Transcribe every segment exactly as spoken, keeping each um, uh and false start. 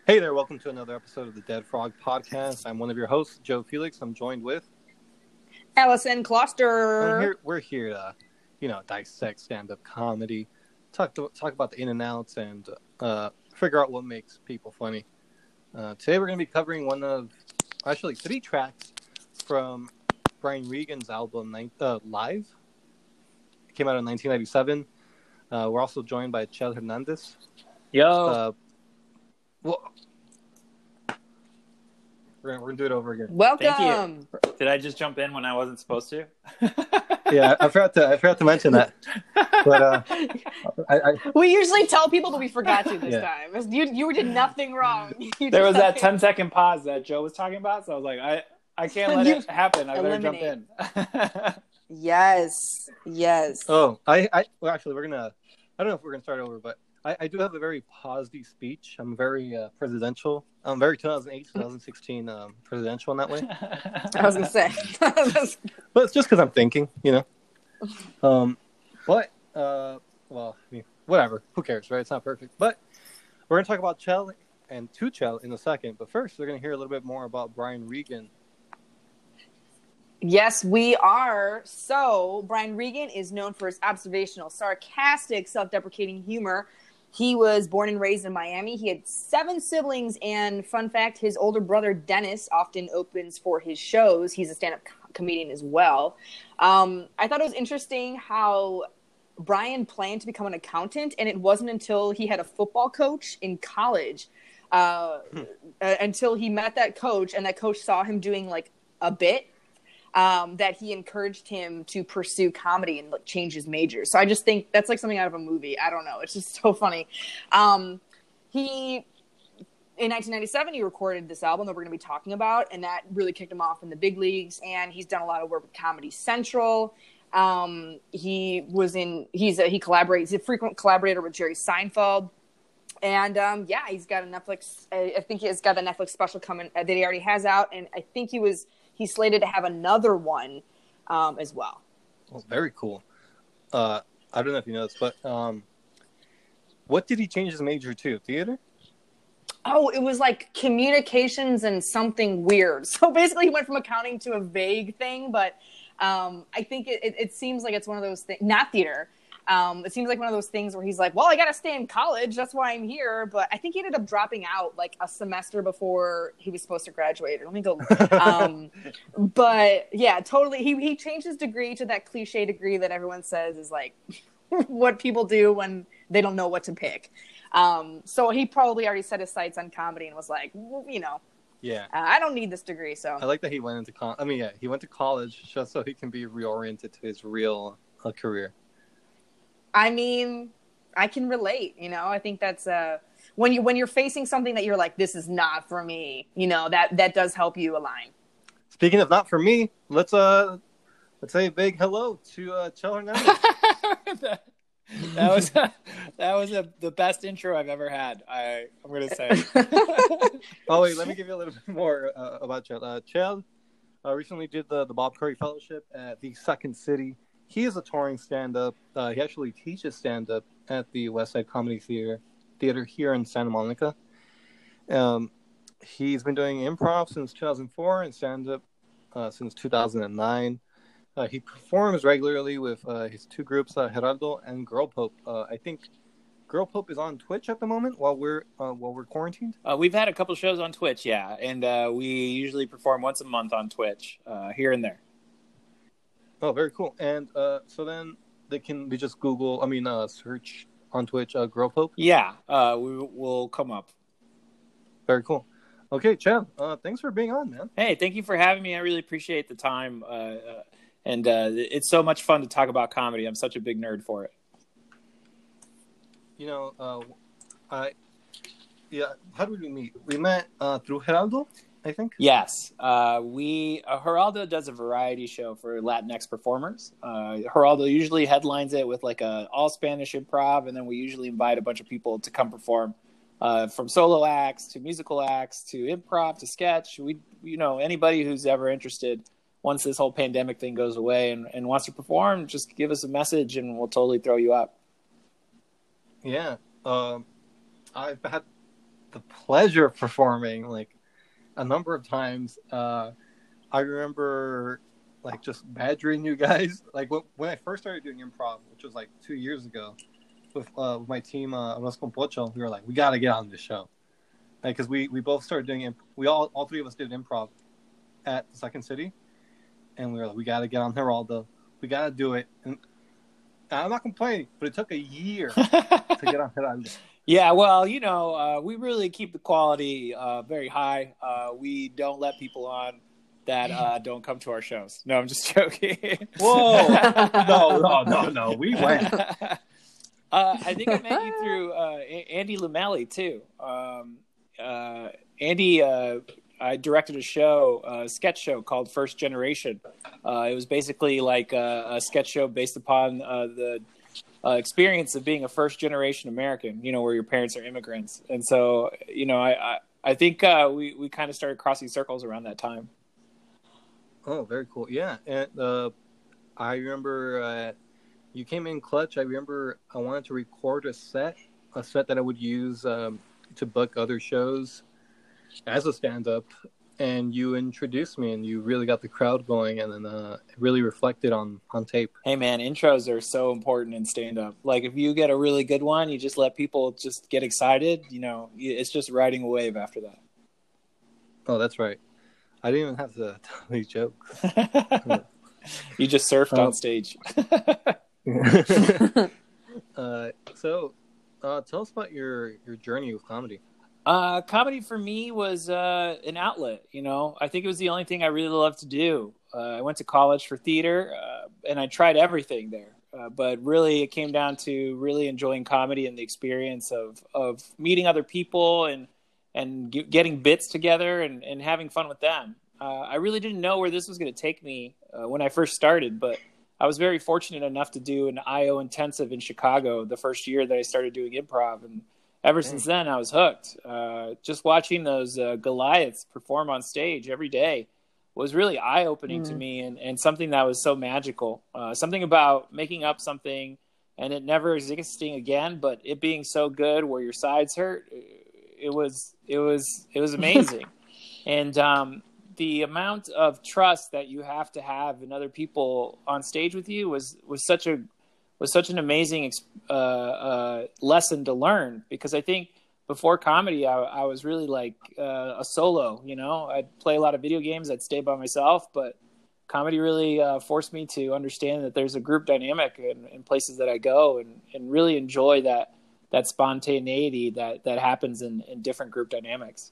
Hey there, welcome to another episode of the Dead Frog Podcast. I'm one of your hosts, Joe Felix. I'm joined with Allison Kloster. And here, we're here to, you know, dissect stand-up comedy, talk to, talk about the in and outs, and uh, figure out what makes people funny. Uh, today we're going to be covering one of, actually, three tracks from Brian Regan's album uh, Live. It came out in nineteen ninety-seven. Uh, we're also joined by Chel Hernandez. Yo. Uh, well, we're gonna, we're gonna do it over again. Welcome. Thank you. Did I just jump in when I wasn't supposed to? Yeah, I forgot to I forgot to mention that. But uh, I, I, we usually tell people, but we forgot to this yeah. time. You you did nothing wrong. You there was that nothing. ten second pause that Joe was talking about, so I was like, I, I can't let You it happen. I better eliminate. jump in. Yes, yes. oh, I, I well, actually, we're gonna. I don't know if we're gonna start over, but I, I do have a very positive speech. I'm very uh, presidential. I'm very two thousand eight, twenty sixteen um, presidential in that way. I was gonna say, But it's just because I'm thinking, you know. Um, but uh, well, I mean, whatever. Who cares, right? It's not perfect. But we're gonna talk about Chel and to Chel in a second. But first, we're gonna hear a little bit more about Brian Regan. yes, we are. So, Brian Regan is known for his observational, sarcastic, self-deprecating humor. He was born and raised in Miami. He had seven siblings, and fun fact, his older brother, Dennis, often opens for his shows. He's a stand-up co- comedian as well. Um, I thought it was interesting how Brian planned to become an accountant, and it wasn't until he had a football coach in college, uh, Hmm. uh, until he met that coach, and that coach saw him doing, like, a bit, Um, that he encouraged him to pursue comedy and like, change his major. So I just think that's like something out of a movie. I don't know. It's just so funny. Um, he, in nineteen ninety-seven, he recorded this album that we're going to be talking about, and that really kicked him off in the big leagues. And he's done a lot of work with Comedy Central. Um, he was in, he's a, he collaborates, he's a frequent collaborator with Jerry Seinfeld. And um, yeah, he's got a Netflix, I, I think he's got a Netflix special coming uh, that he already has out. And I think he was, he's slated to have another one um, as well. Well, very cool. Uh, I don't know if you know this, but um, what did he change his major to? Theater? Oh, it was like communications and something weird. So basically he went from accounting to a vague thing, but um, I think it, it, it seems like it's one of those things, not theater. Um, it seems like one of those things where he's like, well, I got to stay in college. That's why I'm here. But I think he ended up dropping out like a semester before he was supposed to graduate. Let me go. Um, but yeah, totally. He, he changed his degree to that cliche degree that everyone says is like what people do when they don't know what to pick. Um, so he probably already set his sights on comedy and was like, well, you know, Yeah. uh, I don't need this degree. So I like that he went into college. I mean, yeah, he went to college just so he can be reoriented to his real uh, career. I mean, I can relate, you know, I think that's, uh, when you, when you're facing something that you're like, this is not for me, you know, that, that does help you align. Speaking of not for me, let's, uh, let's say a big hello to, uh, Chel Hernandez. that, that was, that was a, the best intro I've ever had. I, I'm going to say. Oh, wait, let me give you a little bit more uh, about Chel. Uh, Chel uh, recently did the, the Bob Curry Fellowship at the Second City. He is a touring stand-up. Uh, he actually teaches stand-up at the West Side Comedy Theater, theater here in Santa Monica. Um, he's been doing improv since two thousand four and stand-up uh, since two thousand nine. Uh, he performs regularly with uh, his two groups, uh, Geraldo and Girl Pope. Uh, I think Girl Pope is on Twitch at the moment while we're uh, while we're quarantined. Uh, we've had a couple shows on Twitch, yeah, and uh, we usually perform once a month on Twitch, uh, here and there. Oh, very cool. And uh, so then they can they just Google, I mean, uh, search on Twitch, uh, Girl Pope. Yeah, uh, we will come up. Very cool. Okay, Chel, uh, thanks for being on, man. Hey, thank you for having me. I really appreciate the time. Uh, uh, and uh, it's so much fun to talk about comedy. I'm such a big nerd for it. You know, uh, I, yeah, how did we meet? We met uh, through Geraldo, I think. Yes. Uh, we, uh, Geraldo does a variety show for Latinx performers. Uh, Geraldo usually headlines it with like a all Spanish improv, and then we usually invite a bunch of people to come perform. Uh, from solo acts to musical acts to improv to sketch. We, you know, anybody who's ever interested, once this whole pandemic thing goes away and, and wants to perform, just give us a message and we'll totally throw you up. Yeah. Um, I've had the pleasure of performing like a number of times. Uh, I remember like just badgering you guys. Like when, when I first started doing improv, which was like two years ago, with uh, with my team, uh, Arroz con Pocho, we were like, we got to get on this show, because like, we we both started doing imp- we all all three of us did improv at the Second City, and we were like, we got to get on Geraldo, we got to do it. And I'm not complaining, but it took a year to get on Geraldo. Yeah, well, you know, uh, we really keep the quality uh, very high. Uh, we don't let people on that uh, don't come to our shows. No, I'm just joking. Whoa! no, no, no, no. We went. uh, I think I met you through uh, Andy Lumelli, too. Um, uh, Andy, uh, I directed a show, a sketch show called First Generation. Uh, it was basically like a, a sketch show based upon uh, the uh, experience of being a first-generation American, you know, where your parents are immigrants. And so, you know, I, I, I think uh, we, we kind of started crossing circles around that time. Oh, very cool. Yeah. And uh, I remember uh, you came in clutch. I remember I wanted to record a set, a set that I would use um, to book other shows as a stand-up. And you introduced me, and you really got the crowd going, and then uh, it really reflected on, on tape. Hey, man, intros are so important in stand-up. Like, if you get a really good one, you just let people just get excited. You know, it's just riding a wave after that. Oh, that's right. I didn't even have to tell these jokes. You just surfed uh, on stage. uh, so, uh, tell us about your, your journey with comedy. Uh, comedy for me was uh, an outlet, you know. I think it was the only thing I really loved to do. Uh, I went to college for theater, uh, and I tried everything there. Uh, but really, it came down to really enjoying comedy and the experience of, of meeting other people and and g- getting bits together and, and having fun with them. Uh, I really didn't know where this was going to take me uh, when I first started, but I was very fortunate enough to do an I O intensive in Chicago the first year that I started doing improv, and ever Dang. since then, I was hooked. Uh, just watching those uh, Goliaths perform on stage every day was really eye-opening mm. to me, and, and something that was so magical. Uh, something about making up something and it never existing again, but it being so good where your sides hurt. It was it was it was amazing, and um, the amount of trust that you have to have in other people on stage with you was was such a was such an amazing uh, uh, lesson to learn, because I think before comedy, I, I was really like uh, a solo, you know, I'd play a lot of video games. I'd stay by myself, but comedy really uh, forced me to understand that there's a group dynamic in, in places that I go, and, and really enjoy that, that spontaneity that, that happens in, in different group dynamics.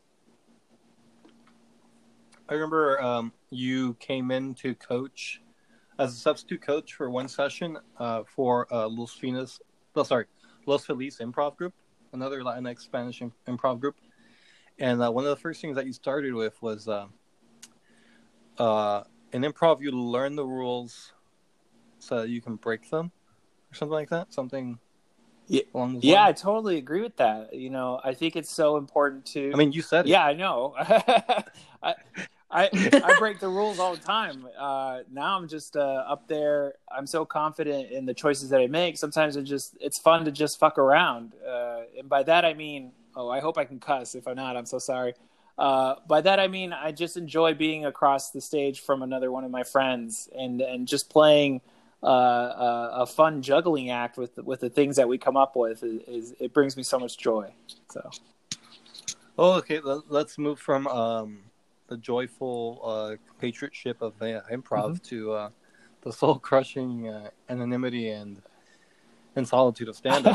I remember um, you came in to coach as a substitute coach for one session uh, for uh, Los Feliz, oh, sorry, Los Feliz Improv Group, another Latinx Spanish improv group. And uh, one of the first things that you started with was uh, uh, in improv, you learn the rules so that you can break them, or something like that. Something. Yeah, along those yeah, lines. I totally agree with that. You know, I think it's so important to. I mean, you said it. Yeah, I know. I, I I break the rules all the time. Uh, now I'm just uh, up there. I'm so confident in the choices that I make. Sometimes it just it's fun to just fuck around, uh, and by that I mean, oh, I hope I can cuss. If I'm not, I'm so sorry. Uh, by that I mean I just enjoy being across the stage from another one of my friends, and and just playing uh, a, a fun juggling act with with the things that we come up with. Is, is it brings me so much joy. So. Oh, okay. Let's move from. Um... the joyful uh, compatriotship of uh, improv mm-hmm. to uh, the soul-crushing uh, anonymity and and solitude of stand-up.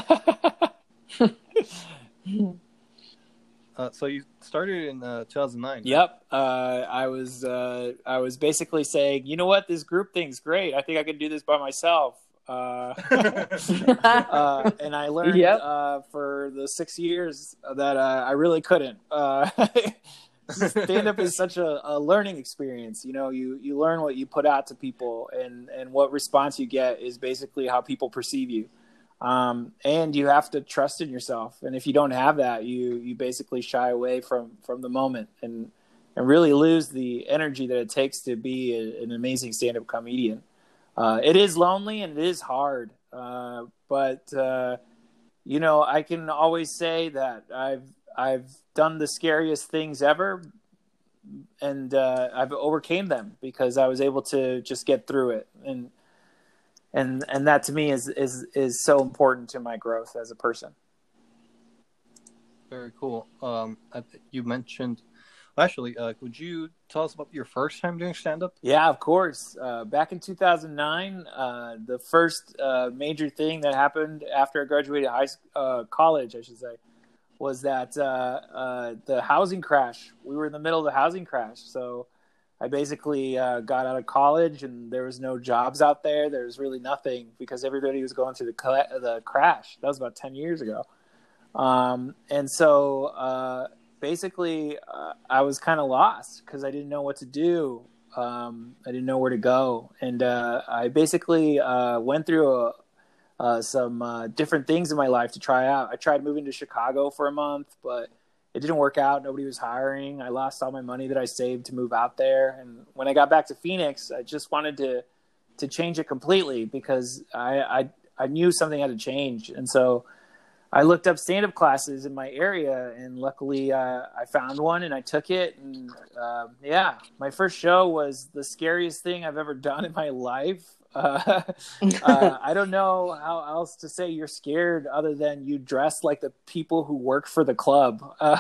uh, so you started in uh, two thousand nine. Right? Yep. Uh, I was uh, I was basically saying, you know what, this group thing's great. I think I could do this by myself. Uh, uh, and I learned yep. uh, for the six years that uh, I really couldn't. Uh, Stand-up is such a, a learning experience. You know, you, you learn what you put out to people, and, and what response you get is basically how people perceive you. Um, and you have to trust in yourself. And if you don't have that, you, you basically shy away from, from the moment and, and really lose the energy that it takes to be a, an amazing stand-up comedian. Uh, it is lonely and it is hard. Uh, but, uh, you know, I can always say that I've, I've done the scariest things ever, and uh, I've overcame them because I was able to just get through it. And and and that to me is is is so important to my growth as a person. Very cool. Um, I, you mentioned, well, actually, uh, would you tell us about your first time doing stand-up? Yeah, of course. Uh, back in two thousand nine, uh, the first uh, major thing that happened after I graduated high uh, college, I should say, was that uh, uh, the housing crash. We were in the middle of the housing crash, so I basically uh, got out of college, and there was no jobs out there. There was really nothing because everybody was going through the cl- the crash. That was about ten years ago. Um, and so, uh, basically, uh, I was kind of lost because I didn't know what to do. Um, I didn't know where to go. And, uh, I basically, uh, went through, a, uh, some, uh, different things in my life to try out. I tried moving to Chicago for a month, but it didn't work out. Nobody was hiring. I lost all my money that I saved to move out there. And when I got back to Phoenix, I just wanted to, to change it completely because I, I, I knew something had to change. And so, I looked up stand-up classes in my area, and luckily uh, I found one, and I took it. And uh, yeah, my first show was the scariest thing I've ever done in my life. Uh, uh, I don't know how else to say you're scared other than you dress like the people who work for the club. Uh,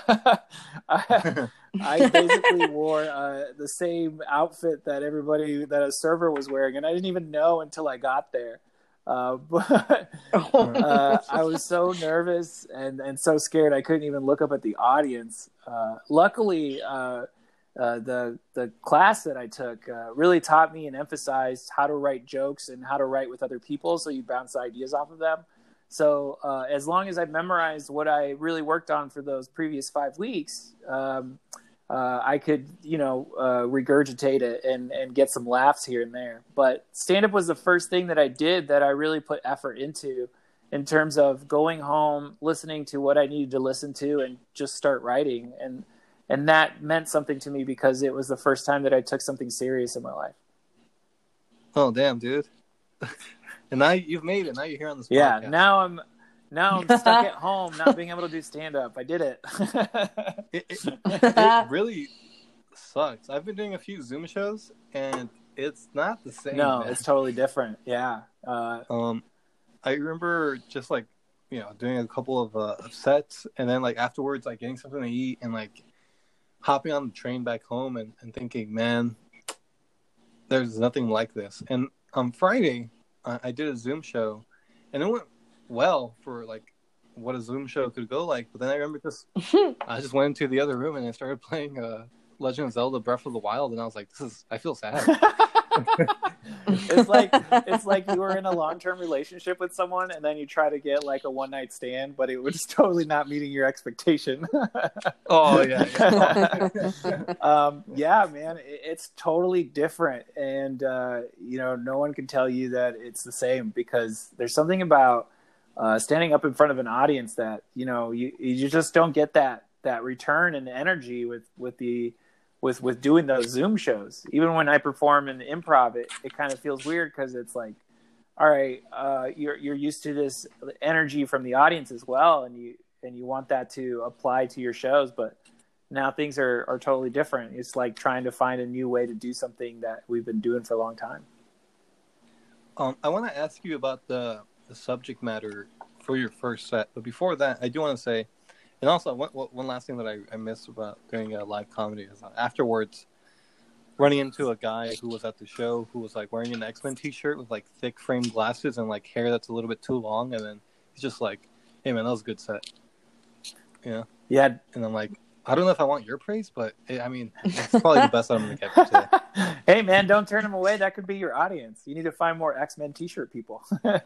I, I basically wore uh, the same outfit that everybody, that a server was wearing, and I didn't even know until I got there. Uh, but uh, I was so nervous and, and so scared I couldn't even look up at the audience. Uh, luckily, uh, uh, the the class that I took uh, really taught me and emphasized how to write jokes and how to write with other people, so you bounce ideas off of them. So uh, as long as I memorized what I really worked on for those previous five weeks, um, Uh, I could, you know, uh, regurgitate it and, and get some laughs here and there. But stand-up was the first thing that I did that I really put effort into in terms of going home, listening to what I needed to listen to, and just start writing. And and that meant something to me because it was the first time that I took something serious in my life. Oh, damn, dude. And now you've made it. Now you're here on this yeah, podcast. Yeah, now I'm... Now I'm stuck at home, not being able to do stand-up. I did it. it, it. It really sucks. I've been doing a few Zoom shows, and it's not the same. No, man. It's totally different. Yeah. Uh, um, I remember just like, you know, doing a couple of, uh, of sets, and then like afterwards, like getting something to eat, and like hopping on the train back home, and, and thinking, man, there's nothing like this. And on Friday, I, I did a Zoom show, and it went well for like what a Zoom show could go like, but then I remember just I just went into the other room and I started playing uh Legend of Zelda Breath of the Wild, and I was like, this is I feel sad. it's like it's like you were in a long-term relationship with someone and then you try to get like a one-night stand, but it was totally not meeting your expectation. oh yeah yeah. um yeah man, it, it's totally different, and uh you know, no one can tell you that it's the same because there's something about Uh, standing up in front of an audience that, you know, you, you just don't get that, that return and energy with, with the, with, with doing those Zoom shows. Even when I perform in improv, it, it kind of feels weird because it's like, all right, uh, you're, you're used to this energy from the audience as well. And you, and you want that to apply to your shows, but now things are, are totally different. It's like trying to find a new way to do something that we've been doing for a long time. Um, I want to ask you about the, the subject matter for your first set, but before that, I do want to say, and also one, one last thing that I, I missed about doing a live comedy is uh, afterwards running into a guy who was at the show who was like wearing an X-Men t-shirt with like thick framed glasses and like hair that's a little bit too long, and then he's just like, hey man, that was a good set. Yeah. Yeah. And I'm like, I don't know if I want your praise, but it, I mean, it's probably the best I'm going to get for today. Hey man, don't turn them away. That could be your audience. You need to find more X-Men t-shirt people.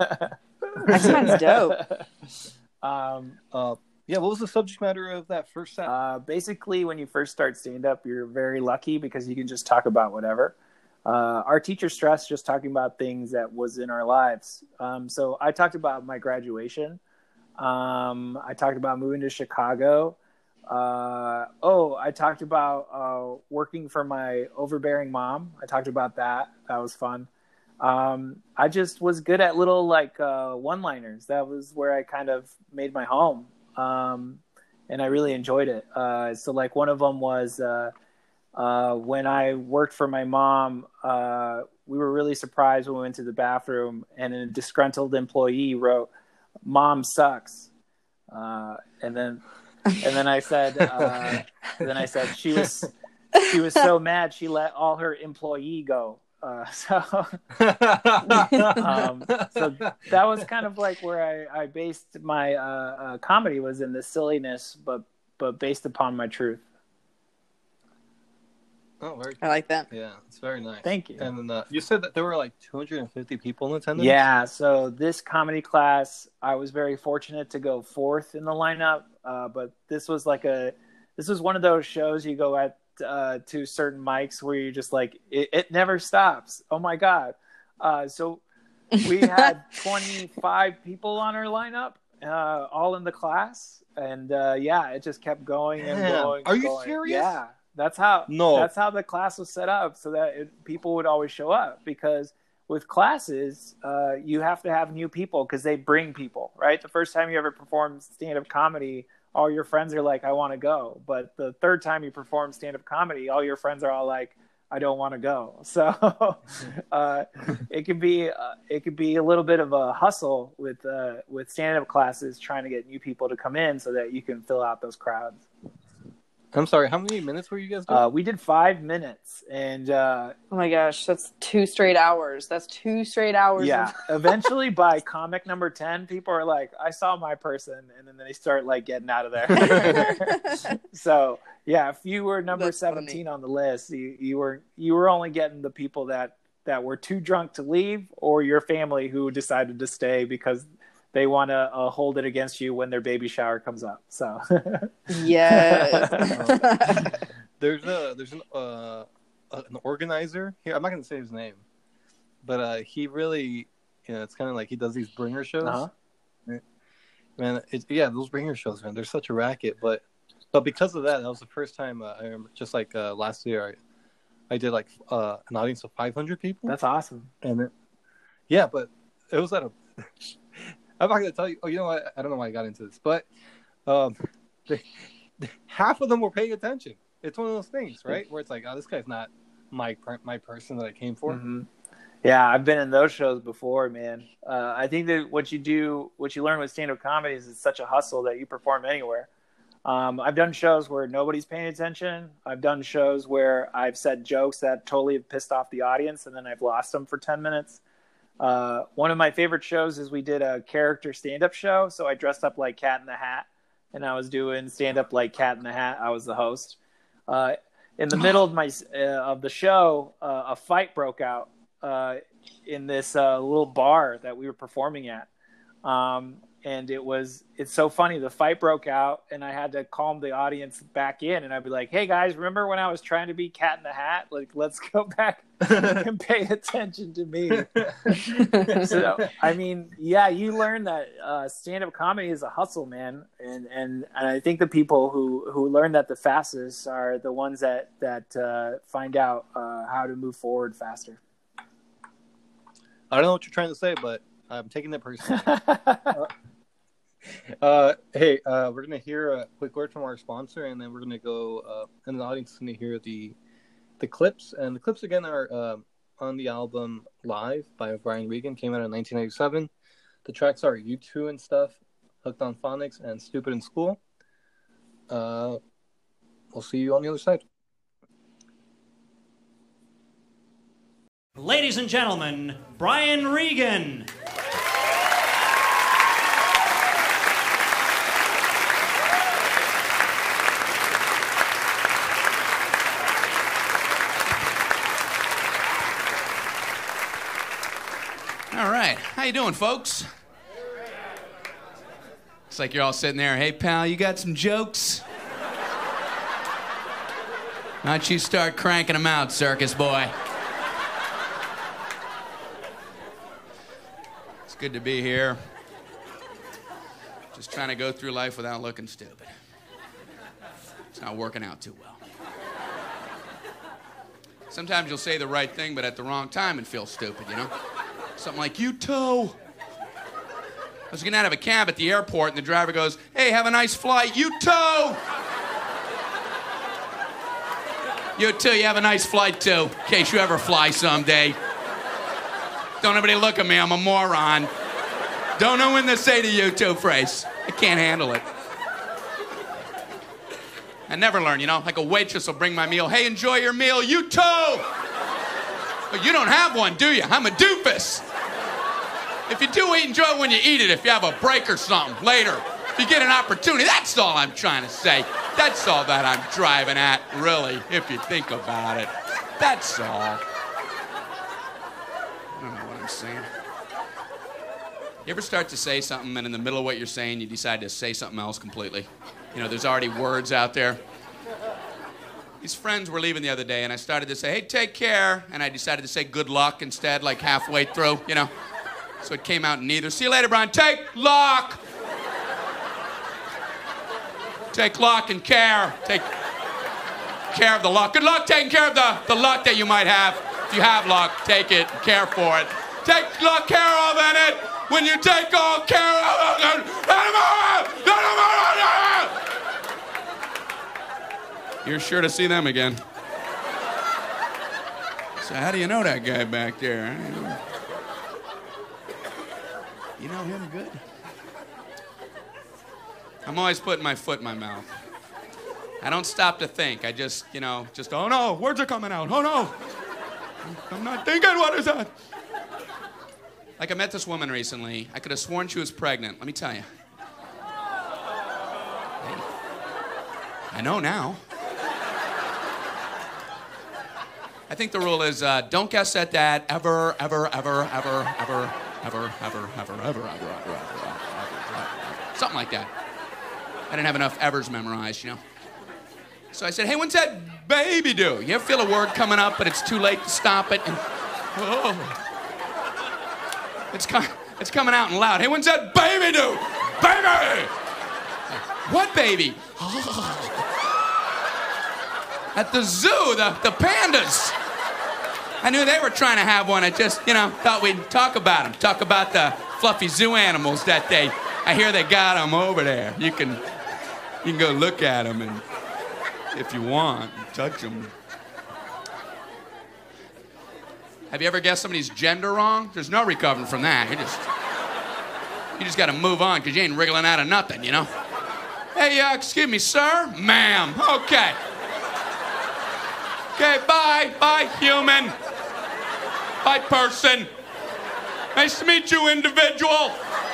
X-Men's dope. Um, uh, yeah, what was the subject matter of that first set? Uh, basically, when you first start stand-up, you're very lucky because you can just talk about whatever. Uh, our teacher stressed just talking about things that was in our lives. Um, so I talked about my graduation. Um, I talked about moving to Chicago. Uh, oh, I talked about uh, working for my overbearing mom. I talked about that. That was fun. Um, I just was good at little like uh, one-liners. That was where I kind of made my home. Um, and I really enjoyed it. Uh, so like one of them was uh, uh, when I worked for my mom. Uh, we were really surprised when we went to the bathroom, and a disgruntled employee wrote, "Mom sucks," uh, and then and then I said, uh, then I said she was she was so mad she let all her employee go. Uh, so, um, so that was kind of like where I, I based my uh, uh, comedy, was in the silliness, but but based upon my truth. Oh, very I like that. Yeah, it's very nice. Thank you. And then, uh, you said that there were like two hundred fifty people in attendance? Yeah, so this comedy class, I was very fortunate to go fourth in the lineup, uh, but this was like a, this was one of those shows you go at uh, to certain mics where you're just like, it, it never stops. Oh my God. Uh, so we had twenty-five people on our lineup, uh, all in the class. And uh, yeah, it just kept going and Damn. going. Are and you going. serious? Yeah. That's how No. That's how the class was set up, so that it, people would always show up. Because with classes, uh, you have to have new people because they bring people, right? The first time you ever perform stand-up comedy, all your friends are like, "I want to go." But the third time you perform stand-up comedy, all your friends are all like, "I don't want to go." So uh, it could be uh, it could be a little bit of a hustle with uh, with stand-up classes, trying to get new people to come in so that you can fill out those crowds. I'm sorry, how many minutes were you guys doing? Uh, we did five minutes, and uh, Oh my gosh, that's two straight hours. That's two straight hours. yeah. Of- Eventually, by comic number ten, people are like, "I saw my person," and then they start like getting out of there. So yeah, if you were number That's seventeen funny. on the list, you, you were you were only getting the people that that were too drunk to leave, or your family who decided to stay because they want to uh, hold it against you when their baby shower comes up. So Yes. There's a there's an uh, an organizer here. I'm not gonna say his name, but uh, he really, you know, it's kind of like he does these bringer shows. Uh-huh. Man, it, yeah, those bringer shows, man, they're such a racket. But but because of that, that was the first time uh, I remember. Just like uh, last year, I, I did like uh, an audience of five hundred people. That's awesome. And it, yeah, but it was at a. I'm not gonna tell you. Oh, you know what? I don't know why I got into this, but um, they, half of them were paying attention. It's one of those things, right? Where it's like, oh, this guy's not my my person that I came for. Mm-hmm. Yeah, I've been in those shows before, man. Uh, I think that what you do, what you learn with stand-up comedy is it's such a hustle that you perform anywhere. Um, I've done shows where nobody's paying attention. I've done shows where I've said jokes that totally have pissed off the audience, and then I've lost them for ten minutes. Uh, one of my favorite shows is we did a character stand-up show. So I dressed up like Cat in the Hat, and I was doing stand-up like Cat in the Hat. I was the host. Uh, in the middle of my uh, of the show, uh, a fight broke out uh, in this uh, little bar that we were performing at. Um, and it was, it's so funny. The fight broke out and I had to calm the audience back in, and I'd be like, "Hey guys, remember when I was trying to be Cat in the Hat? Like, let's go back and pay attention to me." So, I mean, yeah, you learn that uh, stand-up comedy is a hustle, man. And, and, and I think the people who, who learn that the fastest are the ones that, that uh, find out uh, how to move forward faster. I don't know what you're trying to say, but I'm taking it personally. uh, uh, hey, uh, we're gonna hear a quick word from our sponsor, and then we're gonna go. Uh, and the audience is gonna hear the the clips, and the clips again are uh, on the album Live by Brian Regan. Came out in nineteen ninety-seven. The tracks are U two and Stuff, Hooked on Phonics, and Stupid in School. Uh, we'll see you on the other side. Ladies and gentlemen, Brian Regan. All right. How you doing, folks? It's like you're all sitting there. "Hey, pal, you got some jokes? Why don't you start cranking them out, circus boy?" It's good to be here. Just trying to go through life without looking stupid. It's not working out too well. Sometimes you'll say the right thing, but at the wrong time and feel stupid, you know? Something like, "You toe." I was getting out of a cab at the airport, and the driver goes, "Hey, have a nice flight. You too." You too. You have a nice flight, too, in case you ever fly someday. Don't everybody look at me. I'm a moron. Don't know when to say the you too phrase. I can't handle it. I never learn, you know? Like a waitress will bring my meal. "Hey, enjoy your meal. You too." But you don't have one, do you? I'm a doofus. If you do eat, enjoy it when you eat it. If you have a break or something later, if you get an opportunity, that's all I'm trying to say. That's all that I'm driving at, really, if you think about it. That's all. I don't know what I'm saying. You ever start to say something, and in the middle of what you're saying, you decide to say something else completely? You know, there's already words out there. These friends were leaving the other day, and I started to say, "Hey, take care," and I decided to say "good luck" instead, like halfway through, you know? So it came out in neither. "See you later, Brian. Take luck." Take luck and care. Take care of the luck. Good luck taking care of the, the luck that you might have. If you have luck, take it and care for it. Take luck care of it when you take all care of it. You're sure to see them again. So how do you know that guy back there? You know him good? I'm always putting my foot in my mouth. I don't stop to think. I just, you know, just, oh no, words are coming out. Oh no. I'm not thinking, what is that? Like I met this woman recently. I could have sworn she was pregnant. Let me tell you. Hey, I know now. I think the rule is uh, don't guess at that ever, ever, ever, ever, ever, ever, ever, ever, ever, ever, ever, ever, ever, something like that. I didn't have enough evers memorized, you know. So I said, "Hey, when's that baby due?" You ever feel a word coming up, but it's too late to stop it? And oh, it's com- it's coming out and loud. "Hey, when's that baby due?" "Baby!" "What baby?" "At the zoo, the, the pandas." I knew they were trying to have one. I just, you know, thought we'd talk about them. Talk about the fluffy zoo animals that they, I hear they got them over there. You can, you can go look at them and, if you want, touch them. Have you ever guessed somebody's gender wrong? There's no recovering from that. You just, you just got to move on because you ain't wriggling out of nothing, you know? "Hey, uh, excuse me, sir?" "Ma'am." "Okay. Okay, bye. Bye, human. Bye, person. Nice to meet you, individual."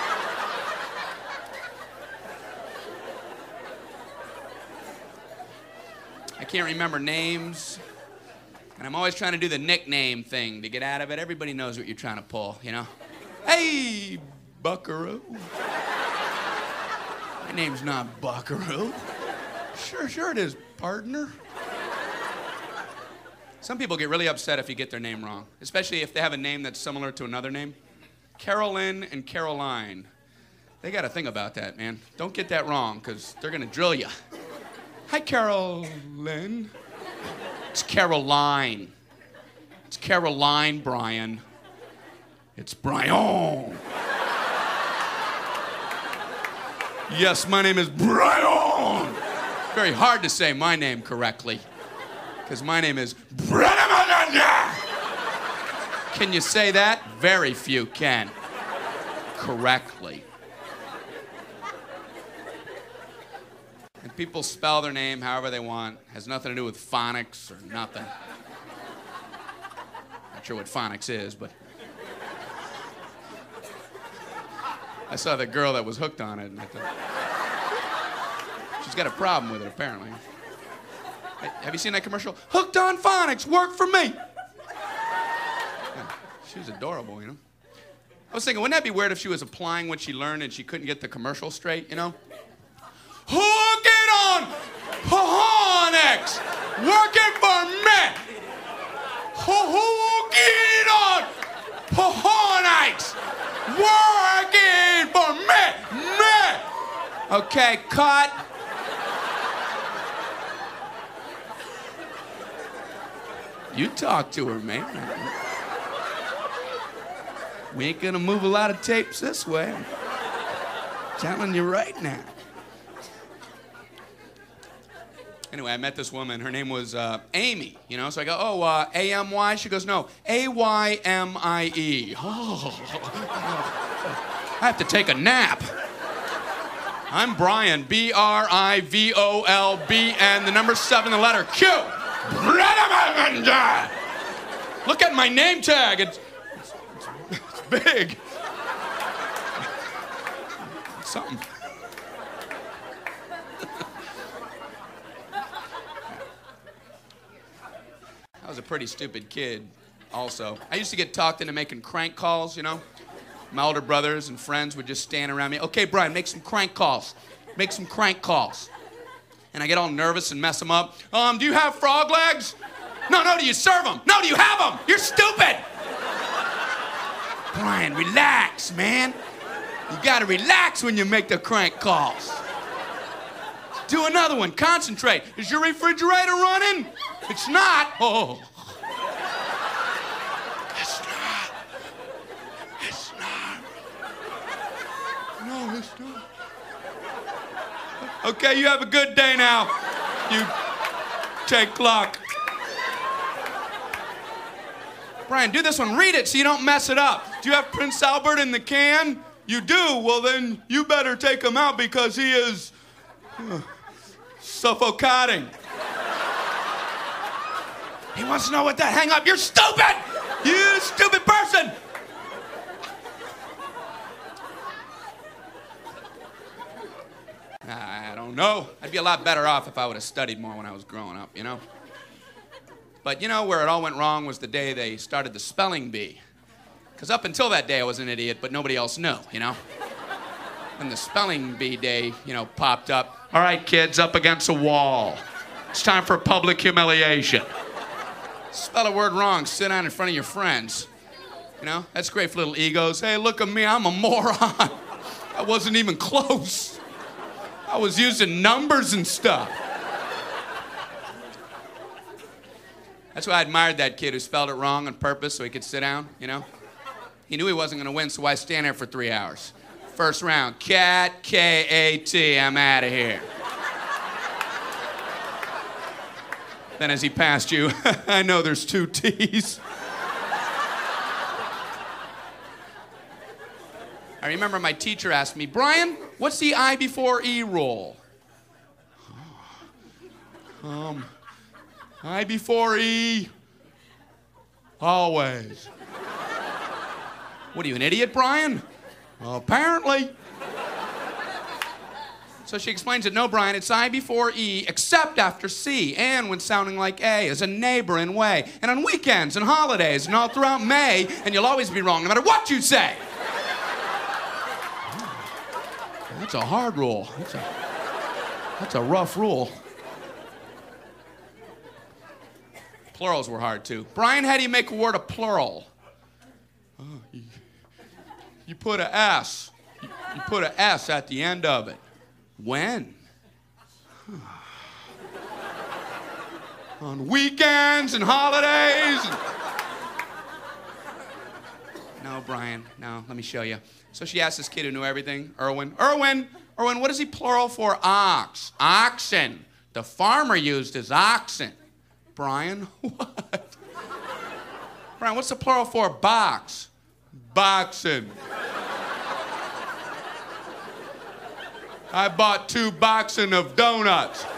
I can't remember names, and I'm always trying to do the nickname thing to get out of it. Everybody knows what you're trying to pull, you know? "Hey, buckaroo." "My name's not Buckaroo." "Sure, sure it is, partner." Some people get really upset if you get their name wrong, especially if they have a name that's similar to another name. Carolyn and Caroline. They got to think about that, man. Don't get that wrong, because they're going to drill you. "Hi, Carolyn." It's Caroline. It's Caroline, Brian. It's Brian. "Yes, my name is Brian." Very hard to say my name correctly, because my name is Brian. Can you say that? Very few can. Correctly. And people spell their name however they want. Has nothing to do with phonics or nothing. Not sure what phonics is, but I saw the girl that was hooked on it, and I thought, she's got a problem with it, apparently. Hey, have you seen that commercial? "Hooked on phonics, work for me." Yeah, she was adorable, you know. I was thinking, wouldn't that be weird if she was applying what she learned and she couldn't get the commercial straight, you know? "Hook it on phonics, working for me. Hook it on phonics, working for me, me." Okay, cut. You talk to her, man. We ain't gonna move a lot of tapes this way. Telling you right now. Anyway, I met this woman. Her name was uh, Amy, you know? So I go, oh, uh, A M Y? She goes, no, A Y M I E. Oh, I have to take a nap. I'm Brian, B R I V O L B N, the number seven, the letter Q. Look at my name tag. It's, it's, it's big. It's something. I was a pretty stupid kid, also. I used to get talked into making crank calls, you know? My older brothers and friends would just stand around me. Okay, Brian, make some crank calls. Make some crank calls. And I get all nervous and mess them up. Um, do you have frog legs? No, no, do you serve them? No, do you have them? You're stupid. Brian, relax, man. You gotta relax when you make the crank calls. Do another one, concentrate. Is your refrigerator running? It's not. Oh. It's not. It's not. No, it's not. Okay, you have a good day now. You take clock. Brian, do this one. Read it so you don't mess it up. Do you have Prince Albert in the can? You do? Well, then you better take him out because he is uh, suffocating. He wants to know what that. Hang up. You're stupid! You stupid person! I don't know. I'd be a lot better off if I would have studied more when I was growing up, you know? But you know where it all went wrong was the day they started the spelling bee. Because up until that day I was an idiot, but nobody else knew, you know? When the spelling bee day, you know, popped up. All right, kids, up against a wall. It's time for public humiliation. Spell a word wrong, sit down in front of your friends. You know, that's great for little egos. Hey, look at me, I'm a moron. I wasn't even close. I was using numbers and stuff. That's why I admired that kid who spelled it wrong on purpose so he could sit down, you know? He knew he wasn't gonna win, so why stand there for three hours? First round, cat, K A T, I'm out of here. Then as he passed you, I know there's two T's. I remember my teacher asked me, Brian, what's the I before E rule? Um, I before E, always. What are you, an idiot, Brian? Well, apparently. So she explains it, no, Brian, it's I before E, except after C, and when sounding like A, as a neighboring way, and on weekends and holidays, and all throughout May, and you'll always be wrong, no matter what you say. That's a hard rule. That's a, that's a rough rule. Plurals were hard, too. Brian, how do you make a word a plural? Oh, you, you put a S. You, you put a S at the end of it. When? On weekends and holidays. No, Brian, no, let me show you. So she asked this kid who knew everything, Erwin, Erwin, Erwin, what is he plural for? Ox, oxen. The farmer used his oxen. Brian, what? Brian, what's the plural for box? Boxen. I bought two boxen of donuts.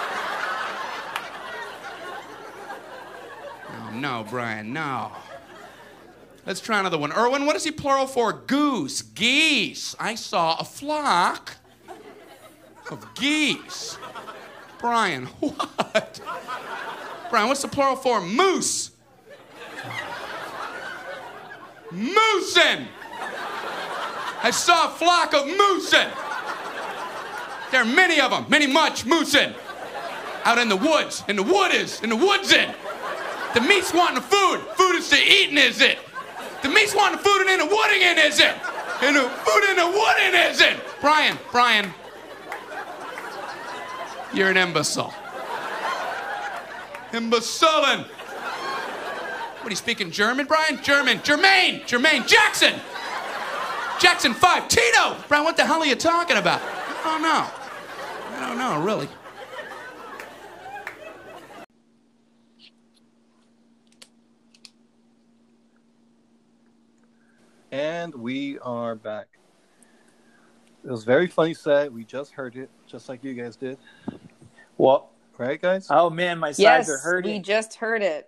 No, no, Brian, no. Let's try another one. Erwin, what is he plural for? Goose, geese. I saw a flock of geese. Brian, what? Brian, what's the plural for? Moose. Moosin. I saw a flock of moosin. There are many of them, many much moosin. Out in the woods, in the wood is, in the woods in. The meat's wanting the food. Food is to eating, is it? The meat's wanting the food and in the wooding in, is it? And the food in the wooding, is it? Brian, Brian, you're an imbecile. Imbecilin'. What, are you speaking German, Brian? German. Jermaine. Jermaine Jackson. Jackson five, Tito! Brian, what the hell are you talking about? I don't know. I don't know, really. And we are back. It was a very funny set. We just heard it, just like you guys did. Well, right, guys? Oh, man, my sides yes, are hurting. we just heard it.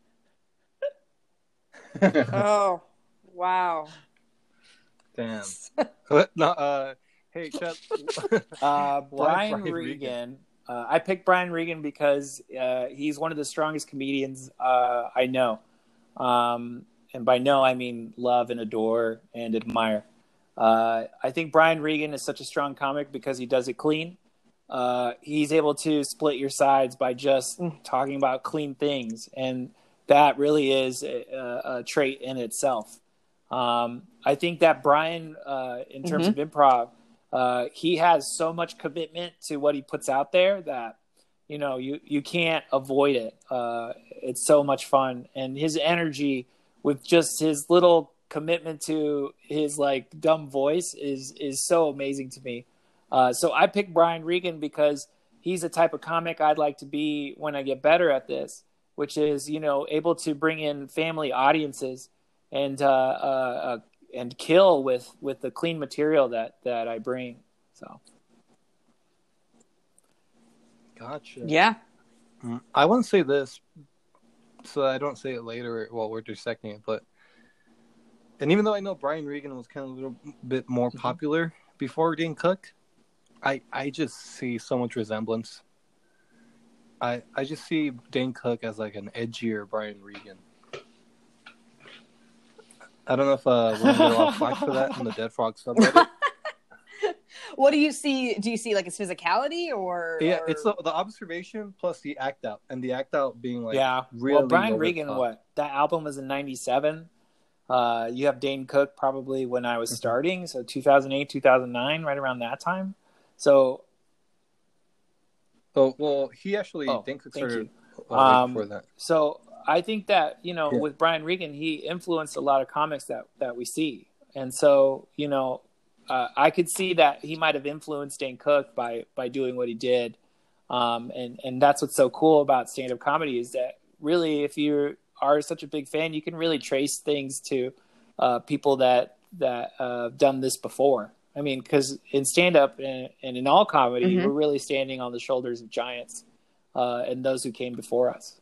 Oh, wow. Damn. no, uh, hey, Chet. uh, Brian, Brian Regan. Regan? Uh, I picked Brian Regan because uh, he's one of the strongest comedians uh, I know. Um, and by know, I mean love and adore and admire. Uh, I think Brian Regan is such a strong comic because he does it clean. Uh, he's able to split your sides by just talking about clean things. And that really is a, a trait in itself. Um, I think that Brian, uh, in terms Mm-hmm. of improv, uh, he has so much commitment to what he puts out there that, you know, you, you can't avoid it. Uh, it's so much fun. And his energy with just his little commitment to his like dumb voice is, is so amazing to me. Uh, so I picked Brian Regan because he's the type of comic I'd like to be when I get better at this, which is, you know, able to bring in family audiences and, uh, uh, uh and kill with, with the clean material that, that I bring. So. Gotcha. Yeah. Mm, I want to say this, so I don't say it later while we're dissecting it, but, and even though I know Brian Regan was kind of a little bit more Mm-hmm. popular before Dane Cook, I, I just see so much resemblance. I I just see Dane Cook as like an edgier Brian Regan. I don't know if uh, we're gonna get a lot of flack for that in the Dead Frog subreddit. What do you see? Do you see like his physicality or? Yeah, or... it's the, the observation plus the act out, and the act out being like yeah. really Well, Brian over the Regan, top. what? That album was in ninety-seven. Uh, you have Dane Cook probably when I was Mhm. starting. So two thousand eight, two thousand nine, right around that time. So, Oh well, he actually Oh, Dane Cook thank started you. uh, right Um, before that. So I think that, you know, Yeah. with Brian Regan, he influenced a lot of comics that, that we see. And so, you know, uh, I could see that he might have influenced Dane Cook by, by doing what he did. Um, and, and that's what's so cool about stand-up comedy is that really, if you are such a big fan, you can really trace things to uh, people that, that uh, have done this before. I mean, because in stand-up and, and in all comedy, Mhm. we're really standing on the shoulders of giants uh, and those who came before us.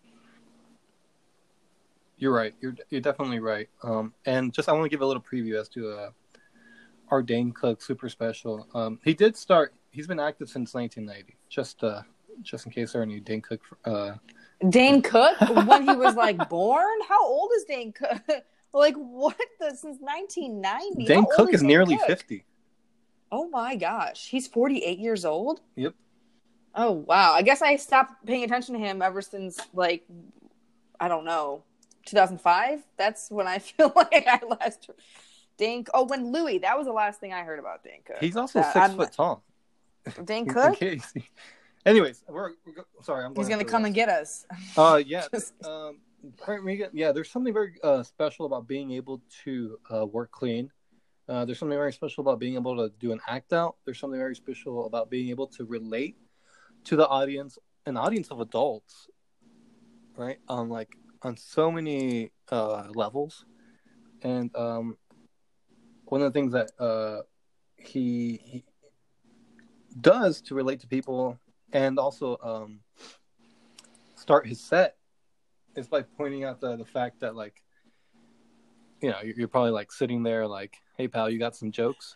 You're right. You're you're definitely right. Um, and just I want to give a little preview as to uh, our Dane Cook super special. Um, he did start. He's been active since nineteen ninety. Just uh, just in case there are any Dane Cook. Uh, Dane Cook when he was like born? How old is Dane Cook? Like what? The, since nineteen ninety. Dane How old Cook is Dane nearly Cook? fifty. Oh my gosh, he's forty-eight years old. Yep. Oh wow. I guess I stopped paying attention to him ever since like I don't know, two thousand five. That's when I feel like I last Dane. Oh, when Louis. That was the last thing I heard about Dane Cook. He's also That- six I'm- foot tall. Dane In Cook. case. Anyways, we're, we're go- sorry. I'm. Going He's gonna after come this. and get us. Uh, yeah. Just- um, Brian Regan, yeah, there's something very uh, special about being able to uh, work clean. Uh, there's something very special about being able to do an act out. There's something very special about being able to relate to the audience, an audience of adults, right? On like on so many uh, levels, and um, one of the things that uh, he, he does to relate to people and also um, start his set is by pointing out the, the fact that, like, you know, you're, you're probably like sitting there like, hey pal, you got some jokes?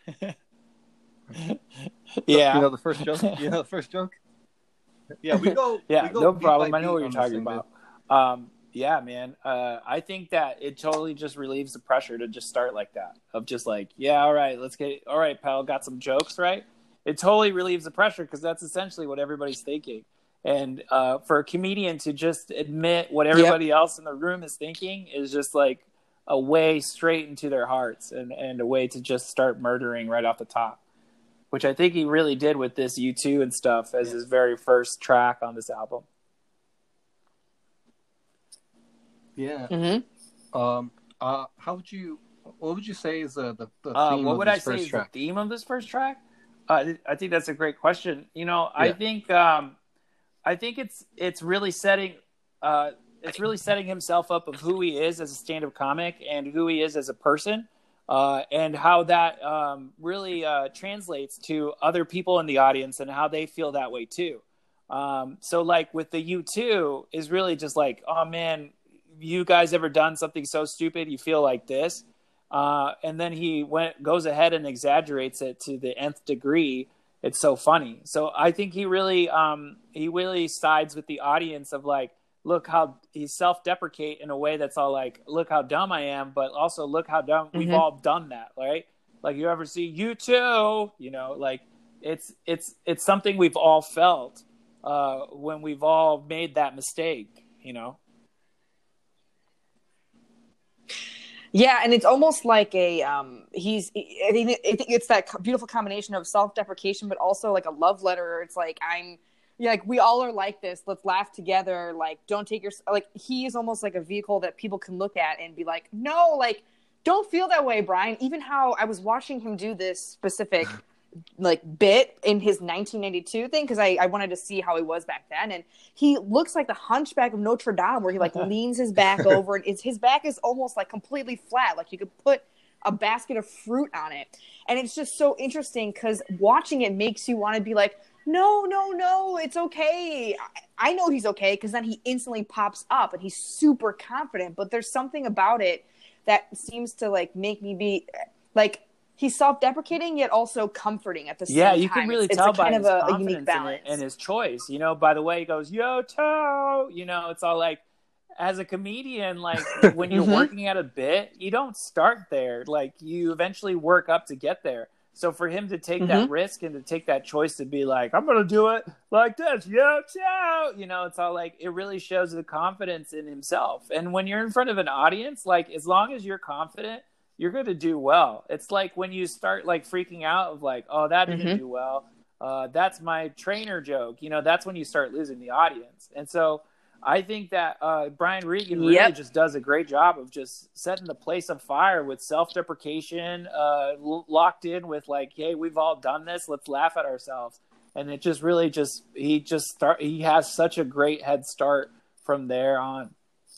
Yeah. You know the first joke? You know the first joke? Yeah, we go. Yeah, we go no beat problem. by I know beat what you're on this talking thing, about. Um, yeah, man. Uh, I think that it totally just relieves the pressure to just start like that. Of just like, yeah, all right, let's get, all right, pal, got some jokes, right? It totally relieves the pressure because that's essentially what everybody's thinking. And uh, for a comedian to just admit what everybody else in the room is thinking is just like a way straight into their hearts and, and a way to just start murdering right off the top. Which I think he really did with this U two and stuff as his very first track on this album. Yeah. Mm-hmm. Um. Uh. How would you what would you say is uh, the the Uh, theme what of would this I say first is track? the theme of this first track? Uh, I think that's a great question. You know, I Yeah. think um, I think it's it's really setting uh, it's really setting himself up of who he is as a stand-up comic and who he is as a person, uh, and how that um, really uh, translates to other people in the audience and how they feel that way too. Um, so, like with the U two, is really just like, oh man, you guys ever done something so stupid you feel like this? Uh, and then he went goes ahead and exaggerates it to the nth degree. It's so funny. So I think he really um, he really sides with the audience of like, look how he's self-deprecate in a way that's all like, look how dumb I am, but also look how dumb we've Mhm. all done that, right? Like you ever see you too, you know, like it's it's it's something we've all felt uh, when we've all made that mistake, you know. Yeah, and it's almost like a um he's I think I think it's that beautiful combination of self-deprecation but also like a love letter. It's like I'm yeah, like we all are like this. Let's laugh together. Like don't take your like he is almost like a vehicle that people can look at and be like, "No, like don't feel that way, Brian." Even how I was watching him do this specific like bit in his nineteen ninety-two thing because I, I wanted to see how he was back then, and he looks like the Hunchback of Notre Dame where he like leans his back over and it's, his back is almost like completely flat, like you could put a basket of fruit on it. And it's just so interesting because watching it makes you want to be like, no no no, it's okay. I, I know he's okay, because then he instantly pops up and he's super confident, but there's something about it that seems to like make me be like he's self-deprecating yet also comforting at the same Yeah, time. you can really it's, tell it's by kind his of a, a confidence unique in balance. it and his choice. You know, by the way he goes, yo, toe. You know, it's all like, as a comedian, like when you're Mhm. working at a bit, you don't start there. Like you eventually work up to get there. So for him to take that Mhm. risk and to take that choice to be like, I'm going to do it like this, yo, ciao. You know, it's all like, it really shows the confidence in himself. And when you're in front of an audience, like as long as you're confident, you're going to do well. It's like when you start like freaking out of like, oh, that didn't Mhm. do well. Uh, that's my trainer joke. You know, that's when you start losing the audience. And so I think that uh, Brian Regan really Yep. just does a great job of just setting the place on fire with self-deprecation, uh, l- locked in with like, hey, we've all done this. Let's laugh at ourselves. And it just really just, he just start, he has such a great head start from there on.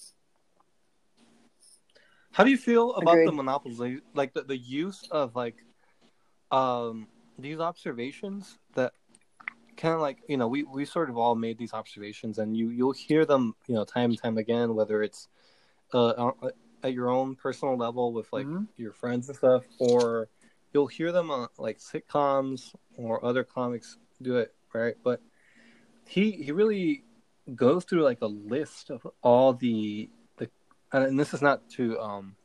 How do you feel about Agreed. the monopolies, like the, the use of like um these observations that kind of like, you know, we, we sort of all made these observations, and you you'll hear them, you know, time and time again, whether it's uh at your own personal level with like Mhm. your friends and stuff, or you'll hear them on like sitcoms or other comics do it, right? But he he really goes through like a list of all the the and this is not to um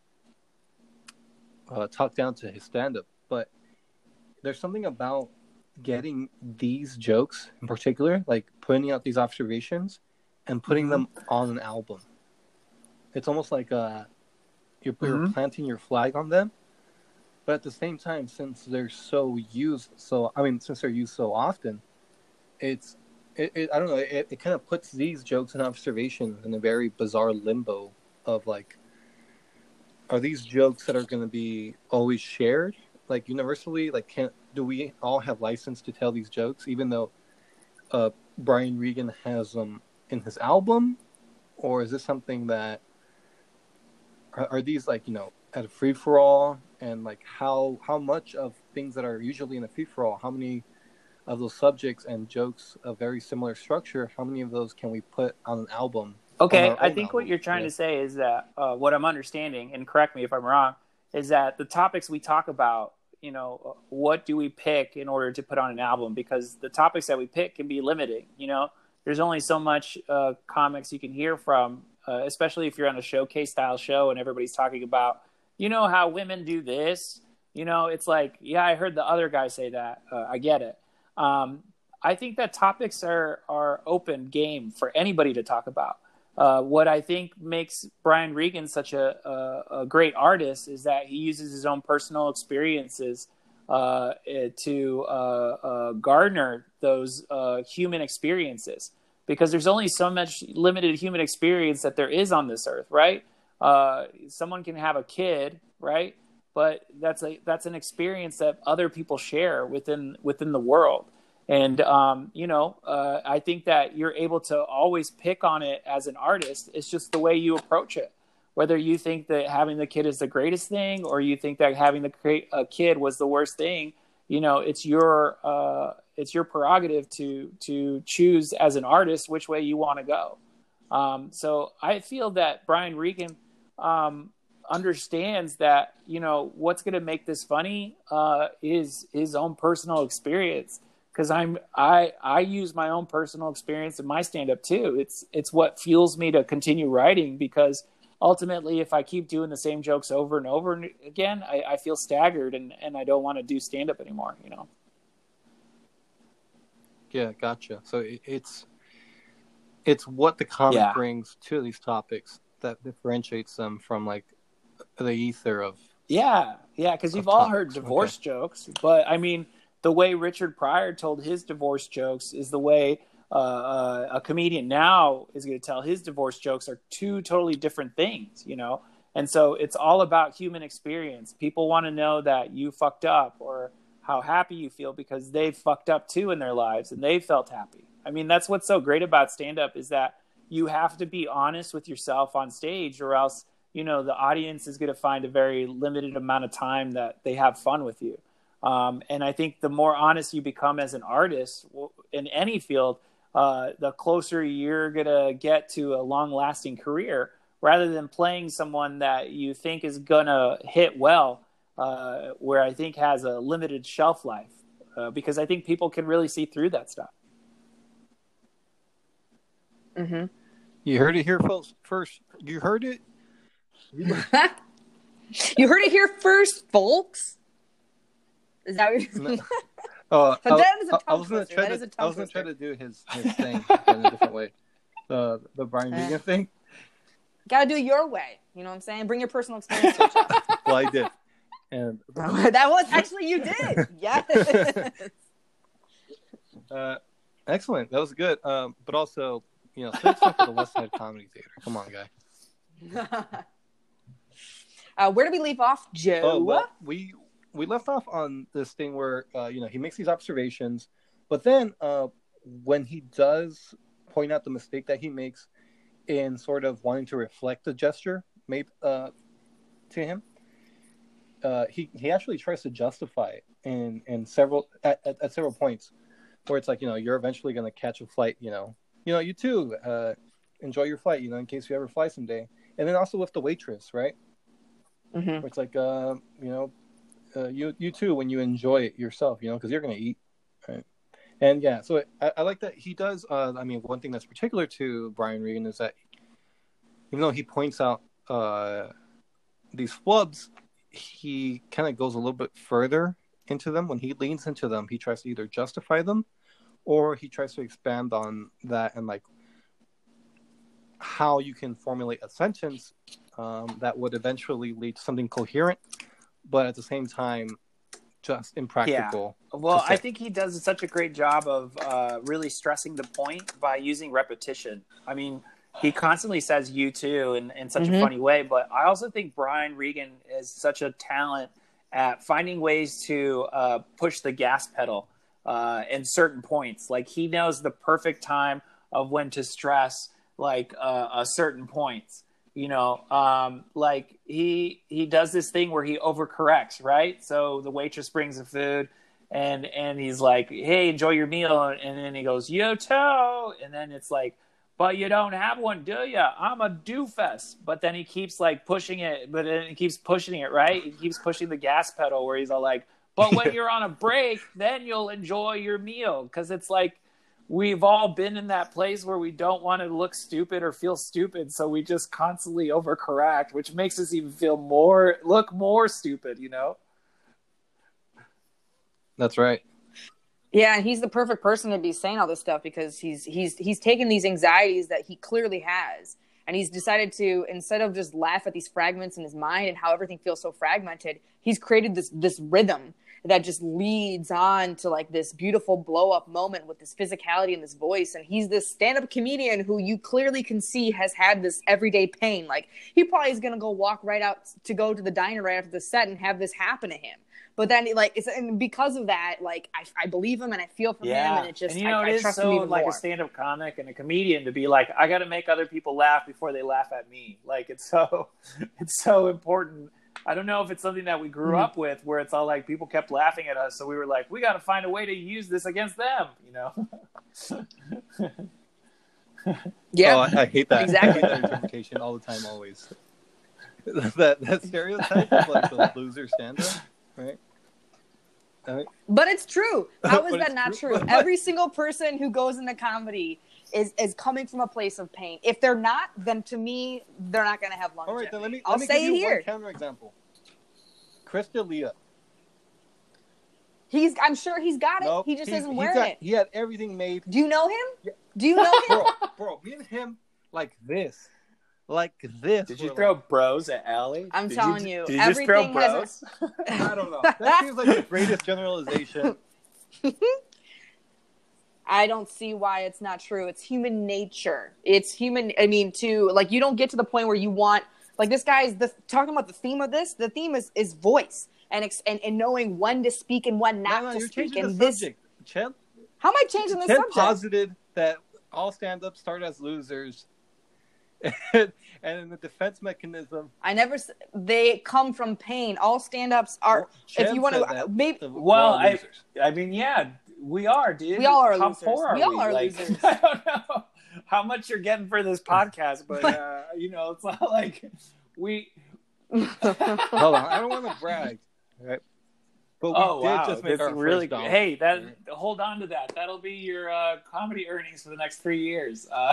uh, talk down to his stand-up, but there's something about getting these jokes in particular, like putting out these observations and putting Mhm. them on an album. It's almost like uh you're, you're Mhm. planting your flag on them, but at the same time, since they're so used, so I mean, since they're used so often, it's it, it I don't know, it, it kind of puts these jokes and observations in a very bizarre limbo of like, are these jokes that are going to be always shared, like universally? Like, can do we all have license to tell these jokes, even though uh, Brian Regan has them in his album, or is this something that are, are these like, you know, at a free for all, and like how how much of things that are usually in a free for all, how many of those subjects and jokes of very similar structure, how many of those can we put on an album? Okay, on our I own think what album, you're trying you know? to say is that uh, what I'm understanding, and correct me if I'm wrong, is that the topics we talk about, you know, what do we pick in order to put on an album? Because the topics that we pick can be limiting. You know, there's only so much uh, comics you can hear from, uh, especially if you're on a showcase style show and everybody's talking about, you know, how women do this. You know, it's like, yeah, I heard the other guy say that. Uh, I get it. Um, I think that topics are are open game for anybody to talk about. Uh, what I think makes Brian Regan such a, a, a great artist is that he uses his own personal experiences uh, to uh, uh, garner those uh, human experiences, because there's only so much limited human experience that there is on this earth, right? Uh, someone can have a kid, right? but that's a that's an experience that other people share within within the world. And um, you know, uh, I think that you're able to always pick on it as an artist. It's just the way you approach it. Whether you think that having the kid is the greatest thing, or you think that having the cre- a kid was the worst thing, you know, it's your uh, it's your prerogative to to choose as an artist which way you want to go. Um, so I feel that Brian Regan um, understands that, you know, what's going to make this funny uh, is his own personal experience. Because I'm I I use my own personal experience in my stand-up too. It's it's what fuels me to continue writing, because ultimately, if I keep doing the same jokes over and over again, I, I feel staggered and, and I don't want to do stand-up anymore, you know? Yeah, gotcha. So it, it's it's what the comic Yeah. brings to these topics that differentiates them from, like, the ether of... Yeah, yeah, because you've Of all topics, heard divorce jokes, but I mean, the way Richard Pryor told his divorce jokes is the way uh, uh, a comedian now is going to tell his divorce jokes. Are two totally different things, you know? And so it's all about human experience. People want to know that you fucked up or how happy you feel because they've fucked up too in their lives and they felt happy. I mean, that's what's so great about stand-up, is that you have to be honest with yourself on stage, or else, you know, the audience is going to find a very limited amount of time that they have fun with you. Um, and I think the more honest you become as an artist in any field, uh, the closer you're going to get to a long-lasting career, rather than playing someone that you think is going to hit well, uh, where I think has a limited shelf life, uh, because I think people can really see through that stuff. Mm-hmm. You heard it here, folks. First, you heard it. You heard it here first, folks. Is that what you're No. Oh, So I, that is a I- I tongue was gonna twister. try That to. is a I tongue was gonna try to twister. do his, his thing but in a different way. The the Brian Uh. Regan thing. Gotta do it your way. You know what I'm saying? Bring your personal experience to it. Well, I did, and That was actually, you did. Yes. uh, excellent. That was good. Um, but also, you know, save some for the West Side Comedy Theater. Come on, guy. uh, where did we leave off, Joe? Oh, well, we we left off on this thing where uh, you know, he makes these observations, but then uh, when he does point out the mistake that he makes in sort of wanting to reflect the gesture made uh, to him, uh, he he actually tries to justify it in in several at, at, at several points, where it's like, you know, you're eventually going to catch a flight, you know, you know, you too, uh, enjoy your flight, you know, in case you ever fly someday, and then also with the waitress, right? Mhm. Where it's like, uh, you know, uh, you you too when you enjoy it yourself, you know, because you're gonna eat, right? And yeah, so I, I like that he does. Uh, I mean, one thing that's particular to Brian Regan is that even though he points out uh, these flubs, he kind of goes a little bit further into them. When he leans into them, he tries to either justify them, or he tries to expand on that and like how you can formulate a sentence um, that would eventually lead to something coherent, but at the same time, just impractical. Well, to say. I think he does such a great job of uh, really stressing the point by using repetition. I mean, he constantly says "you too" in, in such Mhm. a funny way, but I also think Brian Regan is such a talent at finding ways to uh, push the gas pedal uh, in certain points. Like, he knows the perfect time of when to stress like uh, a certain points. You know, um, like he he does this thing where he overcorrects, right? So the waitress brings the food, and and he's like, "Hey, enjoy your meal," and then he goes, "Yo, toe," and then it's like, "But you don't have one, do you? I'm a doofus." But then he keeps like pushing it, but then he keeps pushing it, right? He keeps pushing the gas pedal where he's all like, "But when you're on a break, then you'll enjoy your meal," because it's like, we've all been in that place where we don't want to look stupid or feel stupid, so we just constantly overcorrect, which makes us even feel more, look more stupid, you know? That's right. Yeah, and he's the perfect person to be saying all this stuff, because he's he's he's taken these anxieties that he clearly has, and he's decided to, instead of just laugh at these fragments in his mind and how everything feels so fragmented, he's created this this rhythm that just leads on to like this beautiful blow up moment with this physicality and this voice. And he's this stand-up comedian who you clearly can see has had this everyday pain. Like he probably is going to go walk right out to go to the diner right after the set and have this happen to him. But then, like, it's and because of that, like, I, I believe him and I feel for yeah. him, and it just, and you know, I, it I is trust so him even like more. a stand-up comic and a comedian to be like, I got to make other people laugh before they laugh at me. Like, it's so, it's so important. I don't know if it's something that we grew Mm-hmm. up with, where it's all like people kept laughing at us, so we were like, we got to find a way to use this against them, you know? Yeah, Oh, I, I hate that. Exactly. I hate that interpretation all the time, always. that that stereotype of like the loser stand-up, right? Uh, but it's true. How is But that it's not true. true? Every single person who goes into comedy is is coming from a place of pain. If they're not, then to me, they're not going to have all longevity. right, then let me I'll let me say give it you here. one counterexample. Chris D'Elia. He's, I'm sure he's got it. No, he just he's- isn't he's wearing got- it. He had everything made. Do you know him? Yeah. Do you know him? Bro, bro, me and him like this, like this. Did you We're throw like- bros at Allie? I'm Did telling you, you, did you just throw everything has bros? I don't know. That seems like the greatest generalization. I don't see why it's not true. It's human nature. It's human. I mean, to like, you don't get to the point where you want like this guy's the talking about the theme of this. The theme is is voice and ex, and, and knowing when to speak and when not no, no, to you're speak. changing And the this, subject. Chet, how am I changing the Chet subject? posited that all stand-ups start as losers, and, and in the defense mechanism. I never. s- They come from pain. All stand-ups are. Chet if you want said to, that maybe the- we're Well, all I, losers. I mean, yeah, we are, dude. We all are How losers. poor are We all are like, losers. I don't know how much you're getting for this podcast, but uh, you know, it's not like we. Hold on, I don't want to brag, right? But we Oh did wow, just make that's our really first good. dollar. Hey, that hold on to that. That'll be your uh, comedy earnings for the next three years. Uh,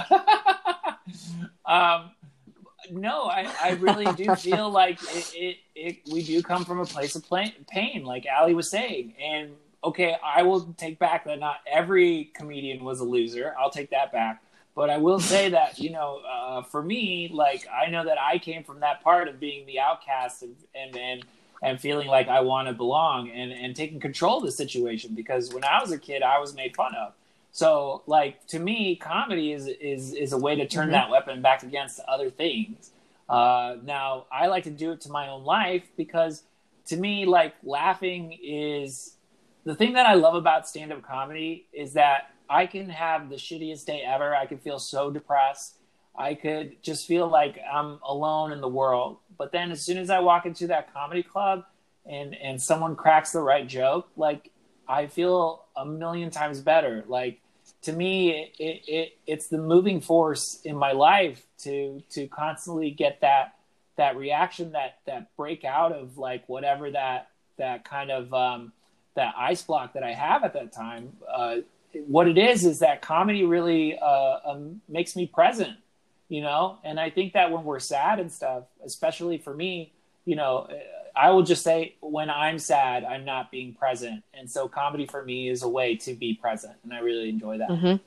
um, no, I, I really do feel like it, it, it. We do come from a place of plain, pain, like Allie was saying. And okay, I will take back that not every comedian was a loser. I'll take that back. But I will say that, you know, uh, for me, like, I know that I came from that part of being the outcast and and and, and feeling like I want to belong and, and taking control of the situation. Because when I was a kid, I was made fun of. So, like, to me, comedy is is, is a way to turn Mm-hmm. that weapon back against other things. Uh, now, I like to do it to my own life because, to me, like, laughing is... The thing that I love about stand-up comedy is that I can have the shittiest day ever. I could feel so depressed. I could just feel like I'm alone in the world. But then as soon as I walk into that comedy club and, and someone cracks the right joke, like, I feel a million times better. Like, to me, it, it, it it's the moving force in my life to to constantly get that that reaction, that that breakout of like whatever that that kind of um, that ice block that I have at that time. Uh, what it is is that comedy really uh, um, makes me present, you know. And I think that when we're sad and stuff, especially for me, you know, I will just say when I'm sad, I'm not being present. And so comedy for me is a way to be present. And I really enjoy that. Mm-hmm.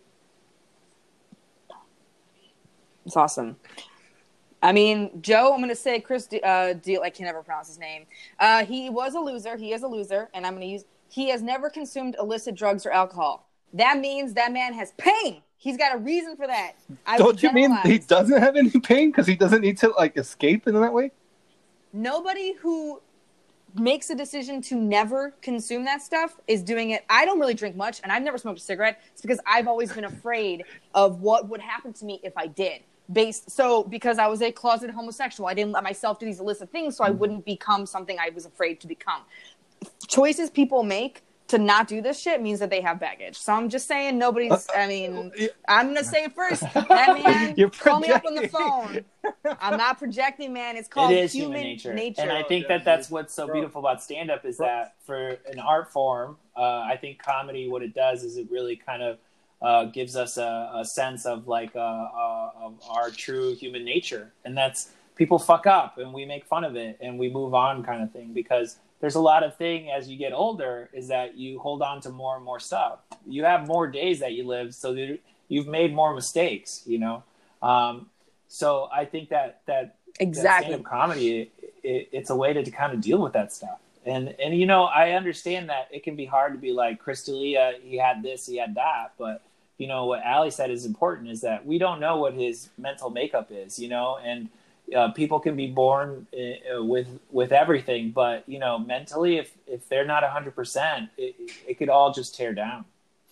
It's awesome. I mean, Joe, I'm going to say Chris D- uh, Deal. I can never pronounce his name. Uh, he was a loser. He is a loser. And I'm going to use, he has never consumed illicit drugs or alcohol. That means that man has pain. He's got a reason for that. I Don't you mean he generalize. doesn't have any pain because he doesn't need to like escape in that way? Nobody who makes a decision to never consume that stuff is doing it. I don't really drink much, and I've never smoked a cigarette. It's because I've always been afraid of what would happen to me if I did. Based so because I was a closeted homosexual, I didn't let myself do these illicit things, so I wouldn't become something I was afraid to become. Choices people make to not do this shit means that they have baggage. So I'm just saying nobody's, I mean, I'm going to say it first. That man, You're call me up on the projecting. phone. I'm not projecting, man. It's called It is human, human nature. nature. And I think Yeah, that that's dude. what's so Bro. beautiful about stand-up is Bro. that for an art form, uh, I think comedy, what it does is it really kind of uh, gives us a, a sense of like uh, uh, of our true human nature. And that's people fuck up and we make fun of it and we move on kind of thing, because there's a lot of thing as you get older is that you hold on to more and more stuff. You have more days that you live, so that you've made more mistakes, you know? Um, so I think that, that, Exactly. that stand-up comedy, it, it, it's a way to, to kind of deal with that stuff. And and you know, I understand that it can be hard to be like Chris D'Elia, he had this, he had that, but you know what Ali said is important is that we don't know what his mental makeup is, you know, and uh, people can be born uh, with with everything, but you know, mentally, if if they're not a hundred percent, it it could all just tear down.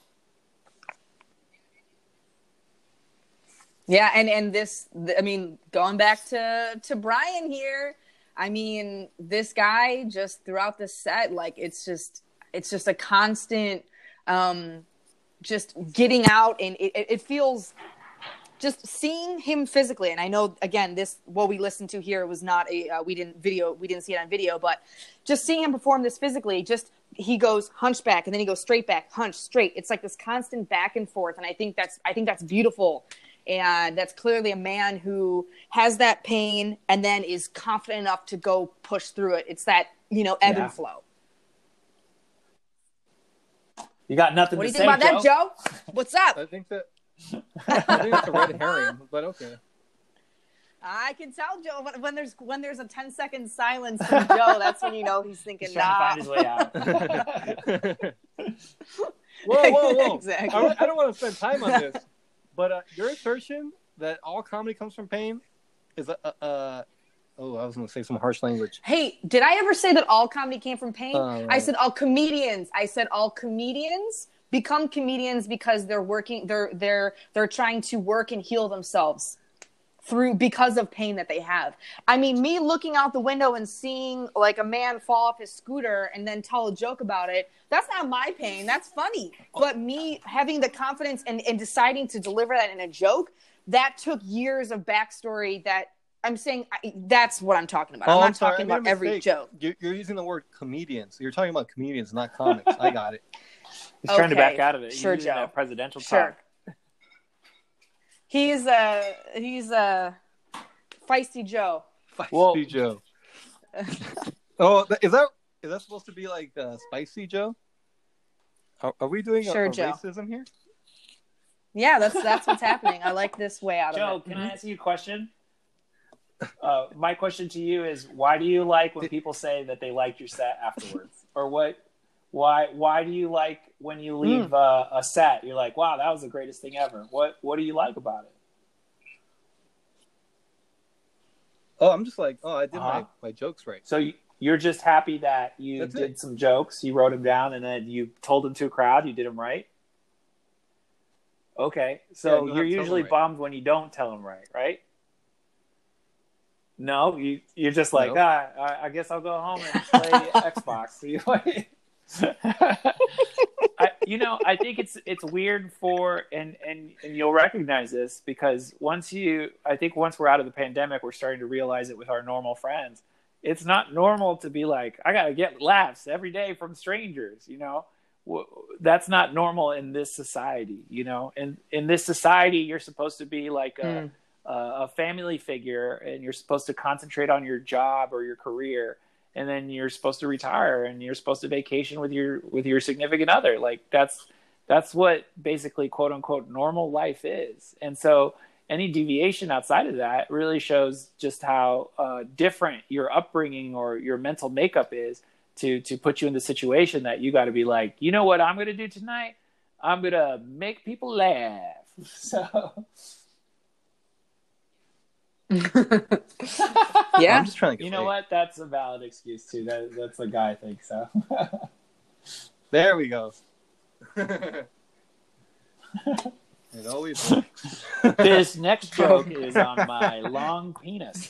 Yeah, and and this, I mean, going back to to Brian here. I mean, this guy just throughout the set, like it's just, it's just a constant, um, just getting out, and it, it feels, just seeing him physically. And I know, again, this what we listened to here was not a, uh, we didn't video, we didn't see it on video, but just seeing him perform this physically, just he goes hunchback and then he goes straight back, hunch, straight. It's like this constant back and forth, and I think that's, I think that's beautiful. And that's clearly a man who has that pain and then is confident enough to go push through it. It's that, you know, ebb Yeah. and flow. You got nothing What do to you think say, about that, Joe? What's up? I think that I think it's a red herring, but okay. I can tell, Joe, when, when there's when there's a ten second silence from Joe, that's when you know he's thinking, He's trying nah. to find his way out. Whoa, whoa, whoa! Exactly. I, I don't want to spend time on this, but uh, your assertion that all comedy comes from pain is a. Uh, uh, oh, I was going to say some harsh language. Hey, did I ever say that all comedy came from pain? Uh, I said all comedians. I said all comedians become comedians because they're working. They're they're they're trying to work and heal themselves through because of pain that they have. I mean, me looking out the window and seeing like a man fall off his scooter and then tell a joke about it, that's not my pain. That's funny. But me having the confidence and, and deciding to deliver that in a joke, that took years of backstory that I'm saying I, that's what I'm talking about. Oh, I'm not I'm sorry, talking I made a about every mistake. joke. You're, you're using the word comedians. You're talking about comedians, not comics. I got it. He's trying to Okay. back out of it. Sure, He's using Joe. that presidential Sure. talk. He's a he's a feisty Joe. Feisty Well- Joe. Oh, th- is that is that supposed to be like uh, Spicy Joe? Are, are we doing a, Sure, a Joe. racism here? Yeah, that's that's what's happening. I like this way out Joe, of it. can I ask you a question? Uh, my question to you is, why do you like when people say that they liked your set afterwards? Or what? Why Why do you like when you leave uh, a set? You're like, wow, that was the greatest thing ever. What What do you like about it? Oh, I'm just like, oh, I did Uh-huh. my, my jokes right. So you, you're just happy that you That's did it. some jokes, you wrote them down, and then you told them to a crowd. You did them right. Okay, Yeah, so you don't you're have to tell them usually right. bummed when you don't tell them right, right? No, you you're just like, No. ah, I, I guess I'll go home and play Xbox. So you like- I, you know, I think it's it's weird for and, and and you'll recognize this because once you, I think once we're out of the pandemic, we're starting to realize it with our normal friends. It's not normal to be like, I gotta get laughs every day from strangers. You know, W- that's not normal in this society. You know, and in this society, you're supposed to be like a, Mm. a, a family figure, and you're supposed to concentrate on your job or your career. And then you're supposed to retire and you're supposed to vacation with your with your significant other. Like that's that's what basically quote unquote normal life is. And so any deviation outside of that really shows just how uh, different your upbringing or your mental makeup is to to put you in the situation that you got to be like, you know what I'm going to do tonight? I'm going to make people laugh. So Yeah. I'm just trying to get you know laid. what? That's a valid excuse too. That that's a guy thing. So. There we go. It always works. This next joke is on my long penis.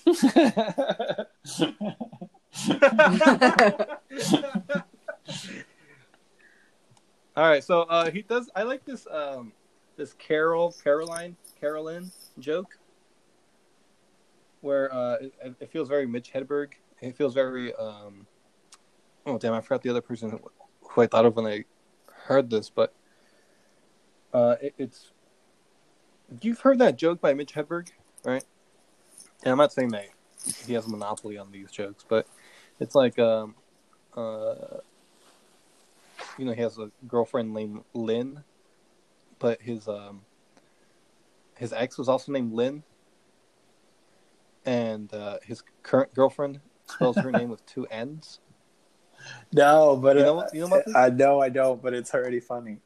All right, so uh, he does. I like this um, this Carol, Caroline, Carolyn joke, where uh, it, it feels very Mitch Hedberg. It feels very. Um, oh damn! I forgot the other person who, who I thought of when I heard this, but uh, it, it's. You've heard that joke by Mitch Hedberg, right? And I'm not saying that he has a monopoly on these jokes, but it's like um, uh. You know, he has a girlfriend named Lynn, but his um his ex was also named Lynn, and uh, his current girlfriend spells her name with two N's. No, but You uh, know what- you know about this? I know I don't, but it's already funny.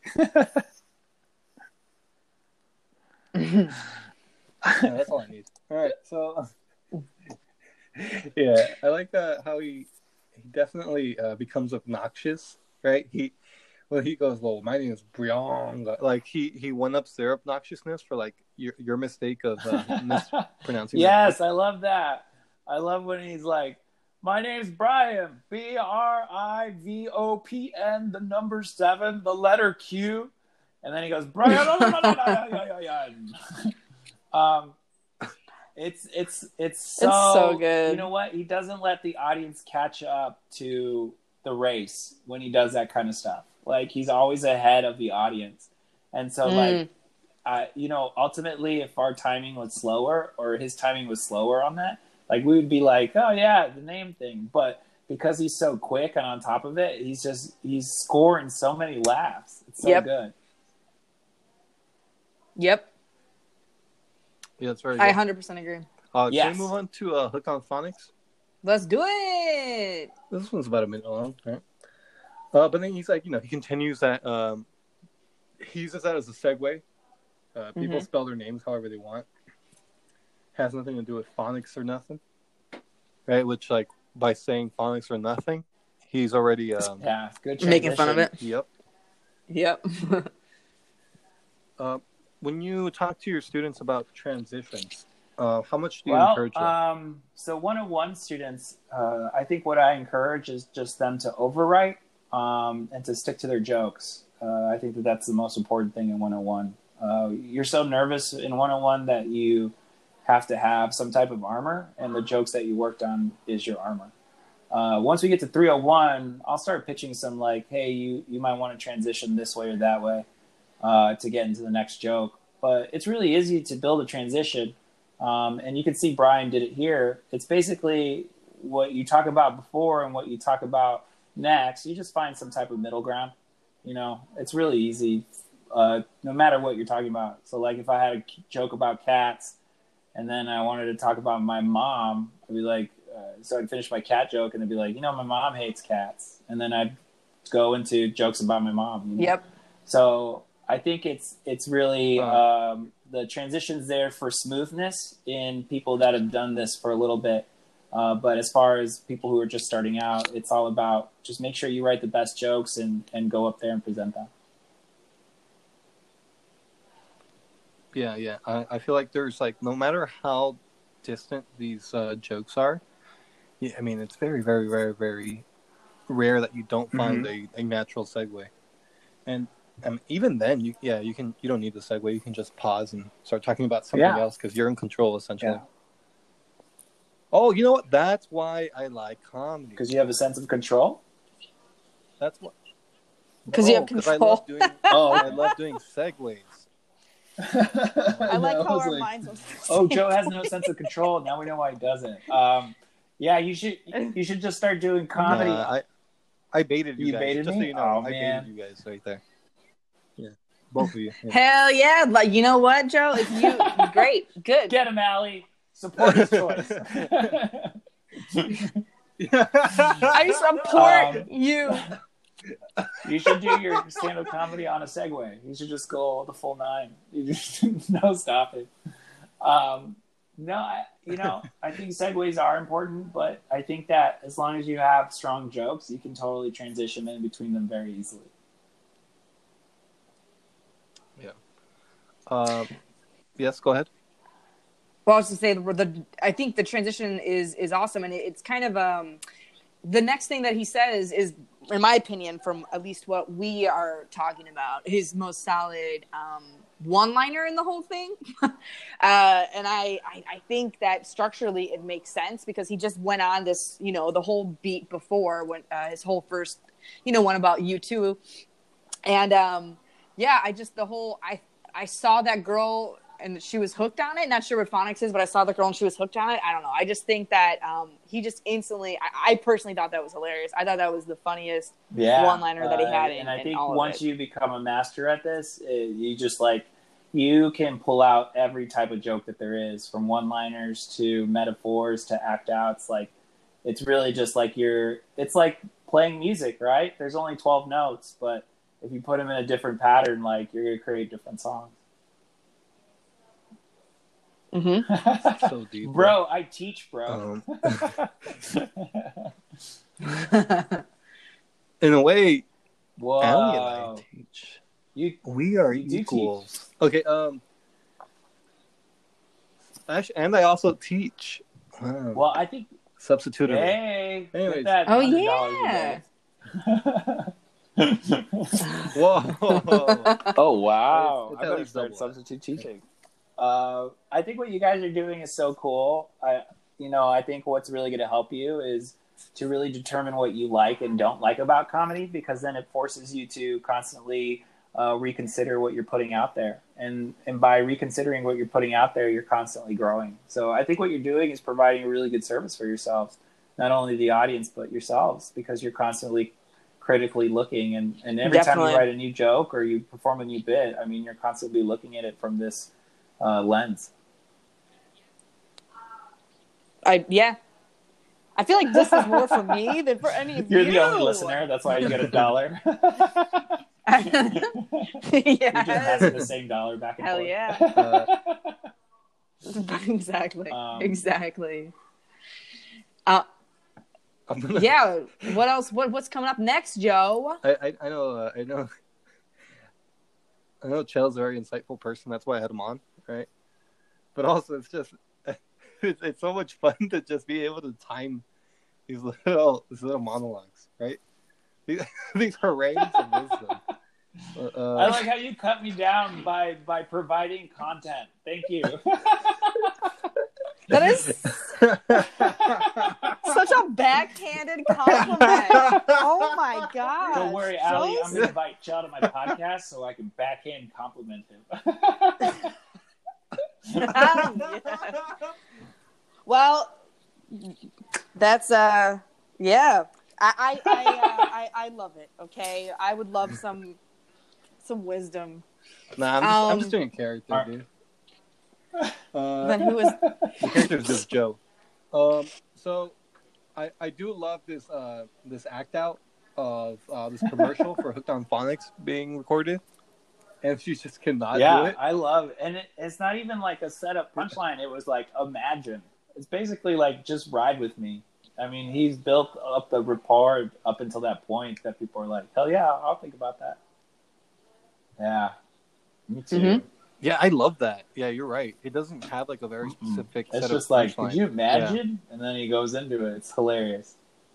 Yeah, that's all I need. All right, so yeah, I like uh, how he he definitely uh, becomes obnoxious, right? He well, he goes, "Well, my name is Brian." Like he he one ups their obnoxiousness for like your your mistake of uh, mispronouncing. Yes, I love that. I love when he's like, "My name's Brian, B R I V O P N, the number seven, the letter Q," and then he goes, "Brian." um, it's it's it's so, It's so good. You know what? He doesn't let the audience catch up to the race when he does that kind of stuff. Like he's always ahead of the audience, and so Mm. like. Uh, you know, ultimately, if our timing was slower or his timing was slower on that, like we would be like, oh yeah, the name thing. But because he's so quick and on top of it, he's just he's scoring so many laughs. It's so Yep. good. Yep, Yeah, that's very I good. one hundred percent agree. Uh, Can Yes. we move on to uh, Hook on Phonics? Let's do it. This one's about a minute long, right? Uh, but then he's like, you know, he continues that. Um, he uses that as a segue. Uh, people Mhm. spell their names however they want. Has nothing to do with phonics or nothing, right? Which, like, by saying phonics or nothing, he's already um, Yeah, good. Making fun of transition. it. Yep. Yep. Uh, when you talk to your students about transitions, uh, how much do you Well, encourage them? um, so one oh one students, uh, I think what I encourage is just them to overwrite um, and to stick to their jokes. Uh, I think that that's the most important thing in one oh one. Uh, you're so nervous in one oh one that you have to have some type of armor, and the jokes that you worked on is your armor. Uh, once we get to three oh one, I'll start pitching some like, hey, you, you might want to transition this way or that way uh, to get into the next joke. But it's really easy to build a transition. Um, and you can see Brian did it here. It's basically what you talk about before and what you talk about next. You just find some type of middle ground. You know, it's really easy. Uh, no matter what you're talking about. So like if I had a joke about cats and then I wanted to talk about my mom, I'd be like, uh, so I'd finish my cat joke and I'd be like, you know, my mom hates cats. And then I'd go into jokes about my mom. You know? Yep. So I think it's, it's really, Uh. um, the transition's there for smoothness in people that have done this for a little bit. Uh, but as far as people who are just starting out, it's all about just make sure you write the best jokes and, and go up there and present them. Yeah, yeah. I, I feel like there's like no matter how distant these uh, jokes are, yeah, I mean it's very, very, very, very rare that you don't find a, a natural segue. And um, even then, you yeah, you can you don't need the segue. You can just pause and start talking about something Yeah. else because you're in control essentially. Yeah. Oh, you know what? That's why I like comedy. Because you have a sense of control. That's what. 'Cause you have No, 'cause I control. love doing. Oh. I love doing segues. I like know, how was our like, minds. oh, Joe has no sense of control. Now we know why he doesn't. Um, yeah, you should you should just start doing comedy. Nah, I I baited you, You guys. baited just me? so you know, Oh, I man. baited you guys right there. Yeah, both of you. Yeah. Hell yeah! Like you know what, Joe? If you great, good. Get him, Allie. Support his choice. I support Um, you. You should do your stand-up comedy on a Segway. You should just go the full nine. You just no stopping. Um, no, I, you know, I think segues are important, but I think that as long as you have strong jokes, you can totally transition in between them very easily. Um, yes, go ahead. Well, I was to say the, the I think the transition is is awesome, and it, it's kind of um the next thing that he says is, in my opinion, from at least what we are talking about, his most solid um, one-liner in the whole thing. uh, and I, I I think that structurally it makes sense because he just went on this, you know, the whole beat before when uh, his whole first, you know, one about you too, and um, yeah, I just the whole I I saw that girl. And she was hooked on it. Not sure what phonics is, but I saw the girl and she was hooked on it. I don't know. I just think that um, he just instantly. I, I personally thought that was hilarious. I thought that was the funniest Yeah, one-liner that he had uh, in, and I in think all once of it. you become a master at this, it, you just like you can pull out every type of joke that there is, from one-liners to metaphors to act outs. Like it's really just like you're. It's like playing music, right? There's only twelve notes, but if you put them in a different pattern, like you're gonna create different songs. Mm-hmm. So deep, bro. I teach, bro. Um, in a way, Whoa. Allie and I teach. You, We are you do equals. Okay. Um. Actually, and I also teach. Wow. well, I think. Substituted. Hey, Anyways. get that Oh, one hundred dollars yeah. a day. Whoa. Oh wow! It's- it's I at better least start double that. substitute teaching. Uh, I think what you guys are doing is so cool. I, you know, I think what's really going to help you is to really determine what you like and don't like about comedy, because then it forces you to constantly uh, reconsider what you're putting out there, and and by reconsidering what you're putting out there, you're constantly growing. So I think what you're doing is providing a really good service for yourselves, not only the audience but yourselves, because you're constantly critically looking, and, and every Definitely. time you write a new joke or you perform a new bit, I mean, you're constantly looking at it from this uh, lens. I yeah. I feel like this is more for me than for any of You're you. the only listener. That's why you get a dollar. Yeah. You're just passing the same dollar back and Hell forth. yeah. Uh, exactly. Um, exactly. Uh, I'm gonna, yeah. What else? What What's coming up next, Joe? I, I I know uh, I know I know Chell's a very insightful person. That's why I had him on, right? But also, it's just it's, it's so much fun to just be able to time these little these little monologues, right? These, these harangues of wisdom. Uh, I like how you cut me down by by providing content. Thank you. That is such a backhanded compliment. Oh my god! Don't worry, So Ali. I'm going to invite Chell to my podcast so I can backhand compliment him. Um, yeah. Well, that's uh, yeah. I I I, uh, I I love it. Okay, I would love some some wisdom. nah, I'm just, I'm Um, just doing character, Alright. dude. Uh, Then who is? the character is just Joe. Um, so I I do love this uh this act out of uh, this commercial for Hooked on Phonics being recorded, and she just cannot do Yeah, it. I love it. And it, it's not even like a setup punchline. It was like, imagine. It's basically like, just ride with me. I mean, he's built up the rapport up until that point that people are like, hell yeah, I'll think about that. Yeah, me too. Mhm. Yeah, I love that. Yeah, you're right. It doesn't have like a very specific. It's set just of like, punchline. could you imagine? And then he goes into it. It's hilarious.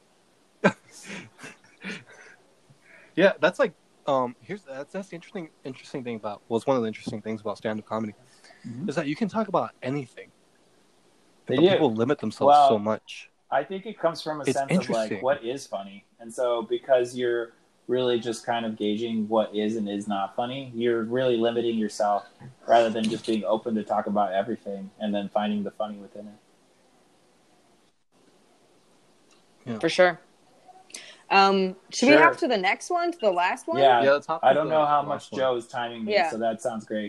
Yeah, that's like um. Here's that's that's the interesting interesting thing about. Well, it's one of the interesting things about stand-up comedy Mhm. is that you can talk about anything. They But do. people limit themselves Well, so much. I think it comes from a It's sense of like, interesting. what is funny? And so because you're really just kind of gauging what is and is not funny, you're really limiting yourself rather than just being open to talk about everything and then finding the funny within it. For sure. Um, should we Sure. hop to the next one, to the last one? Yeah, Yeah, let's hop I to don't the know how last much one. Joe is timing me, Yeah. so that sounds great.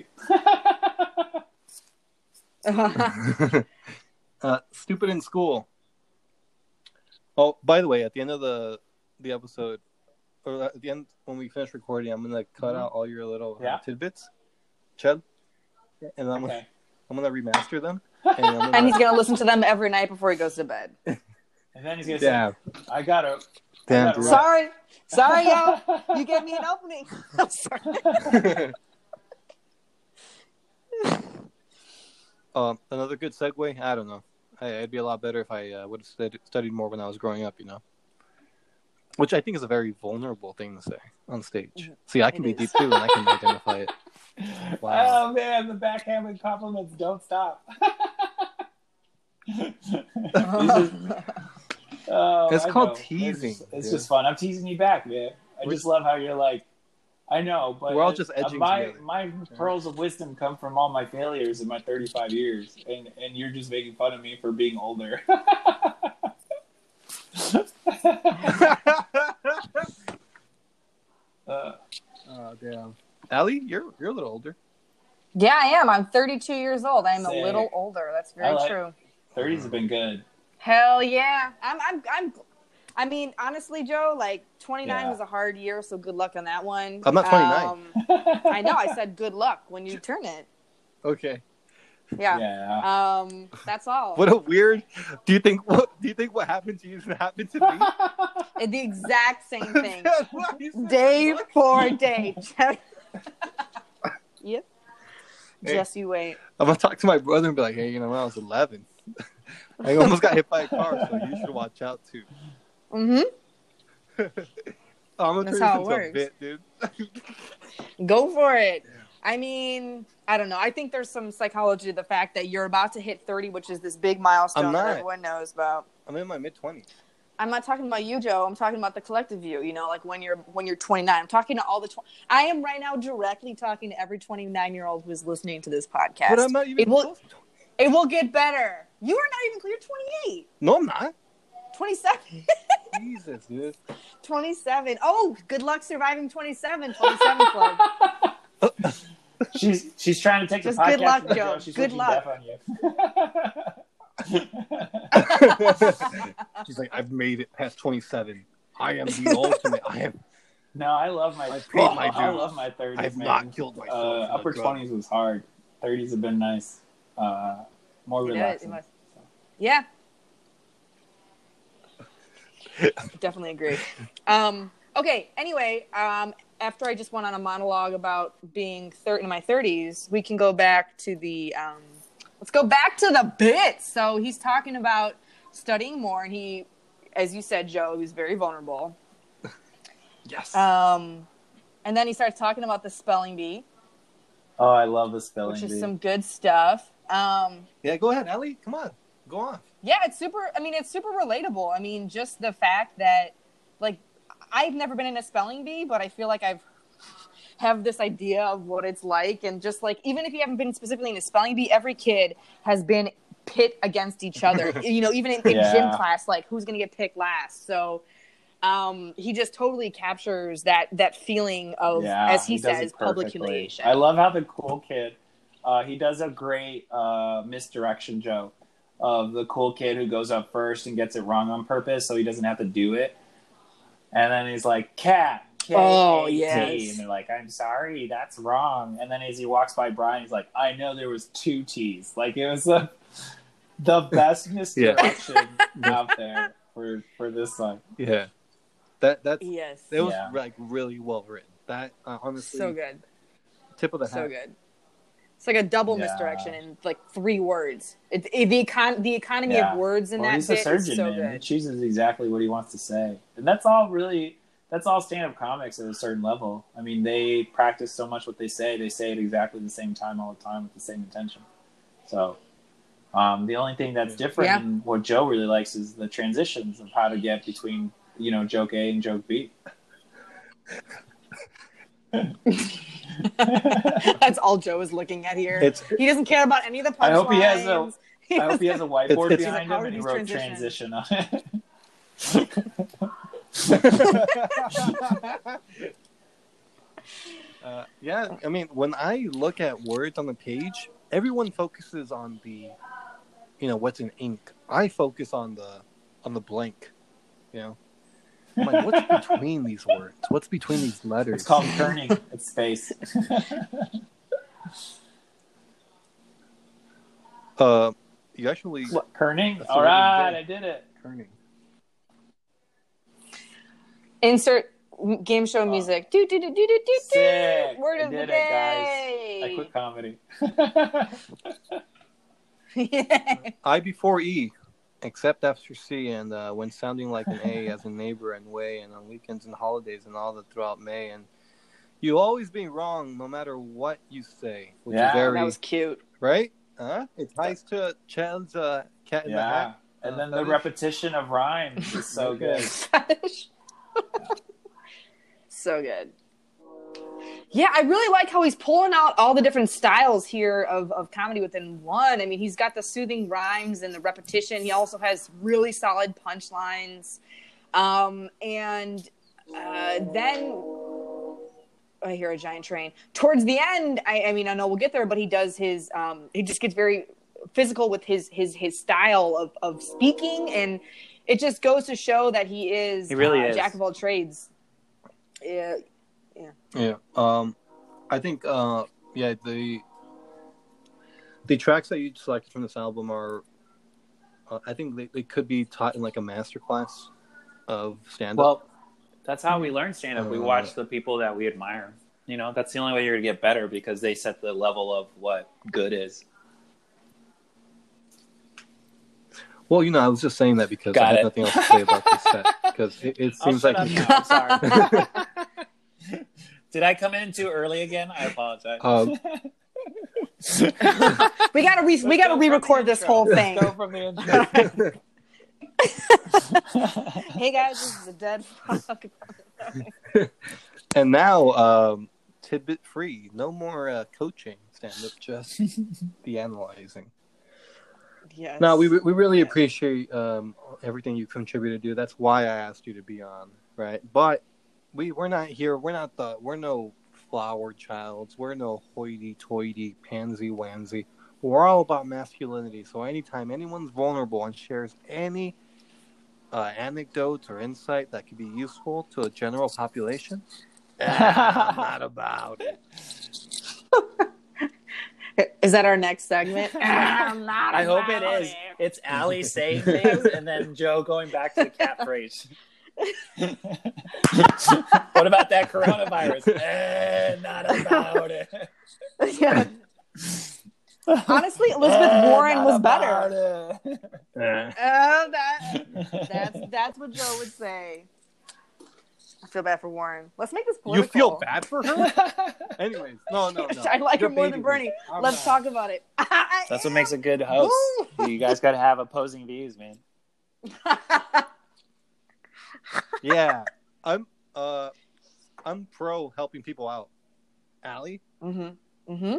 uh, stupid in school. Oh, by the way, at the end of the the episode, or at the end when we finish recording, I'm gonna cut Mhm. out all your little uh, Yeah. tidbits, Chad, and I'm gonna Okay. I'm gonna remaster them. And, I'm gonna, And he's gonna listen to them every night before he goes to bed. And then he's gonna damn, say, "I gotta." damn, I gotta dude. run. Sorry, sorry, yo, you gave me an opening. I'm sorry. um, another good segue. I don't know. I, it'd be a lot better if I uh, would have studied, studied more when I was growing up. You know, which I think is a very vulnerable thing to say on stage. See, I can It be is. deep too, and I can identify it. Wow. Oh man, the backhanded compliments don't stop. Oh, It's I called know. teasing, It's, it's dude. just fun. I'm teasing you back, man. I We're- just love how you're like, I know, but We're all it- just edging my together. my pearls of wisdom come from all my failures in my thirty-five years, and and you're just making fun of me for being older. uh, Oh damn, Allie, you're you're a little older. Yeah, I am. I'm thirty-two years old. I'm a Sick. little older. That's very I like- true. thirties have been good. Hell yeah. I'm I'm I'm I mean, honestly, Joe, like twenty-nine Yeah. was a hard year, so good luck on that one. I'm not twenty-nine. Um, I know. I said good luck when you turn it. Okay. Yeah. Yeah. Um, that's all. What a weird. Do you think what? Do you think what happened to you is gonna happen to me? The exact same thing. That's why you said Day what? for day. Yep. Hey. Just you wait. I'm gonna talk to my brother and be like, hey, you know, when I was eleven, I almost got hit by a car, so you should watch out too. Mm-hmm. I'm gonna That's turn how this it into a works. bit, dude. Go for it. I mean, I don't know. I think there's some psychology to the fact that you're about to hit thirty, which is this big milestone I'm that not. everyone knows about. I'm in my mid twenties. I'm not talking about you, Joe. I'm talking about the collective view. You know, like when you're when you're twenty-nine. I'm talking to all the. Tw- I am right now directly talking to every twenty-nine year old who's listening to this podcast. But I'm not even it will. close to twenty. It will get better. You are not even clear. twenty-eight. No, I'm not. twenty-seven. Jesus, dude. twenty-seven. Oh, good luck surviving twenty-seven. twenty-seven club. She's she's trying to take Just the podcast good luck, from you, Joe. She's Good looking luck. deaf on you. She's like, I've made it past twenty-seven. I am the ultimate. I am. No, I love my. I paid my I dues. love my thirties. I've man. not killed myself. Uh, for the upper drug. twenties was hard. Thirties have been nice. Uh, more It is, relaxing. it must- Yeah. Definitely agree. Um, okay, anyway, um, after I just went on a monologue about being thir- in my thirties, we can go back to the, um, let's go back to the bits. So he's talking about studying more, and he, as you said, Joe, he was very vulnerable. Yes. Um, and then he starts talking about the spelling bee, Oh, I love the spelling which is bee. some good stuff. Um, yeah, go ahead, Ellie. Come on. Go on. Yeah, it's super. I mean, it's super relatable. I mean, just the fact that, like, I've never been in a spelling bee, but I feel like I've have this idea of what it's like, and just like, even if you haven't been specifically in a spelling bee, every kid has been pit against each other. You know, even in, in Yeah. gym class, like, who's gonna get picked last? So, um, he just totally captures that that feeling of, Yeah, as he, he does says, it public perfectly. humiliation. I love how the cool kid, uh, he does a great uh, misdirection joke of the cool kid who goes up first and gets it wrong on purpose so he doesn't have to do it. And then he's like, cat, K A T. Oh, yes. And they're like, I'm sorry, that's wrong. And then as he walks by Brian, he's like, I know there was two T's. Like, it was the, the best misdirection out there for, for this song. Yeah. That that's Yes, it was Yeah. like really well written. That uh, honestly, so good. tip of the hat. So good. It's like a double Yeah. misdirection in like three words. It, it, the econ- the economy Yeah. of words in Well, that he's a bit surgeon, is so man. He good. chooses exactly what he wants to say. And that's all really, that's all stand-up comics at a certain level. I mean, they practice so much what they say. They say it exactly the same time all the time with the same intention. So um, the only thing that's different Yeah. and what Joe really likes is the transitions of how to get between, you know, joke A and joke B. That's all Joe is looking at here. It's He doesn't care about any of the punchlines. I hope he has a- I hope he has a whiteboard It's- it's- behind How him are and he these wrote transitions? transition on it. uh, yeah. I mean, when I look at words on the page, everyone focuses on the, you know, what's in ink. I focus on the on the blank. You know, I'm like, what's between these words? What's between these letters? It's called kerning. It's space. Uh, you actually What, kerning? That's All what we right, did. I did it. kerning. Insert game show music. Do do do do do do do. Sick. Word I of the did it, day. I quit comedy. I before E, except after C, and uh, when sounding like an A as a neighbor and way, and on weekends and holidays and all that throughout May, and you always being wrong no matter what you say, which Yeah. is very That was cute. right. Huh? It ties to Chad's uh, cat in the Yeah. hat. And uh, then the fetish. repetition of rhymes is so good. So good. Yeah, I really like how he's pulling out all the different styles here of, of comedy within one. I mean, he's got the soothing rhymes and the repetition. He also has really solid punchlines. Um, and uh, then I hear a giant train. Towards the end, I, I mean, I know we'll get there, but he does his, um, he just gets very physical with his his his style of, of speaking, and it just goes to show that he is He really uh, is. jack of all trades. Yeah, yeah. Yeah. Um, I think. Uh, yeah. The the tracks that you selected from this album are. Uh, I think they, they could be taught in like a master class of stand-up. Well, that's how we learn stand-up. We Uh, watch the people that we admire. You know, that's the only way you're going to get better because they set the level of what good is. Well, you know, I was just saying that because Got I have it. nothing else to say about this set because it, it I'll seems shut like. up now. I'm sorry. Did I come in too early again? I apologize. Um, We gotta re- we gotta go from re-record the this intro. whole thing. Go from the intro. Hey guys, this is a dead fuck. and now, um, tidbit free. No more uh, coaching stand-up, just the analyzing. Yes. No, we we really appreciate um, everything you contributed to. That's why I asked you to be on, right? But we we're not here. We're not the. We're no flower childs. We're no hoity-toity, pansy-wansy. We're all about masculinity. So anytime anyone's vulnerable and shares any uh, anecdotes or insight that could be useful to a general population, I'm not about it. Is that our next segment? I'm not I hope it about is. It's Allie saying things and then Joe going back to the cat phrase. What about that coronavirus? Eh, not about it. Yeah. Honestly, Elizabeth Eh, Warren not was about better. it. Oh, that that's that's what Joe would say. I feel bad for Warren. Let's make this You political. feel bad for her? Anyways, no, no, no. I like You're her more than baiting Bernie. me. I'm Let's not. talk about it. That's what makes a good host. You guys got to have opposing views, man. Yeah, I'm. Uh, I'm pro helping people out. Allie, Mm-hmm. Mm-hmm.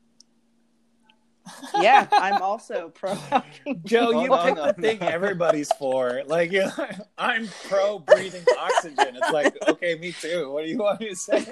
Yeah, I'm also pro. Joe, Oh, you no, picked no, the thing no. everybody's for. Like, you're like, I'm pro breathing oxygen. It's like, okay, me too. What do you want me to say?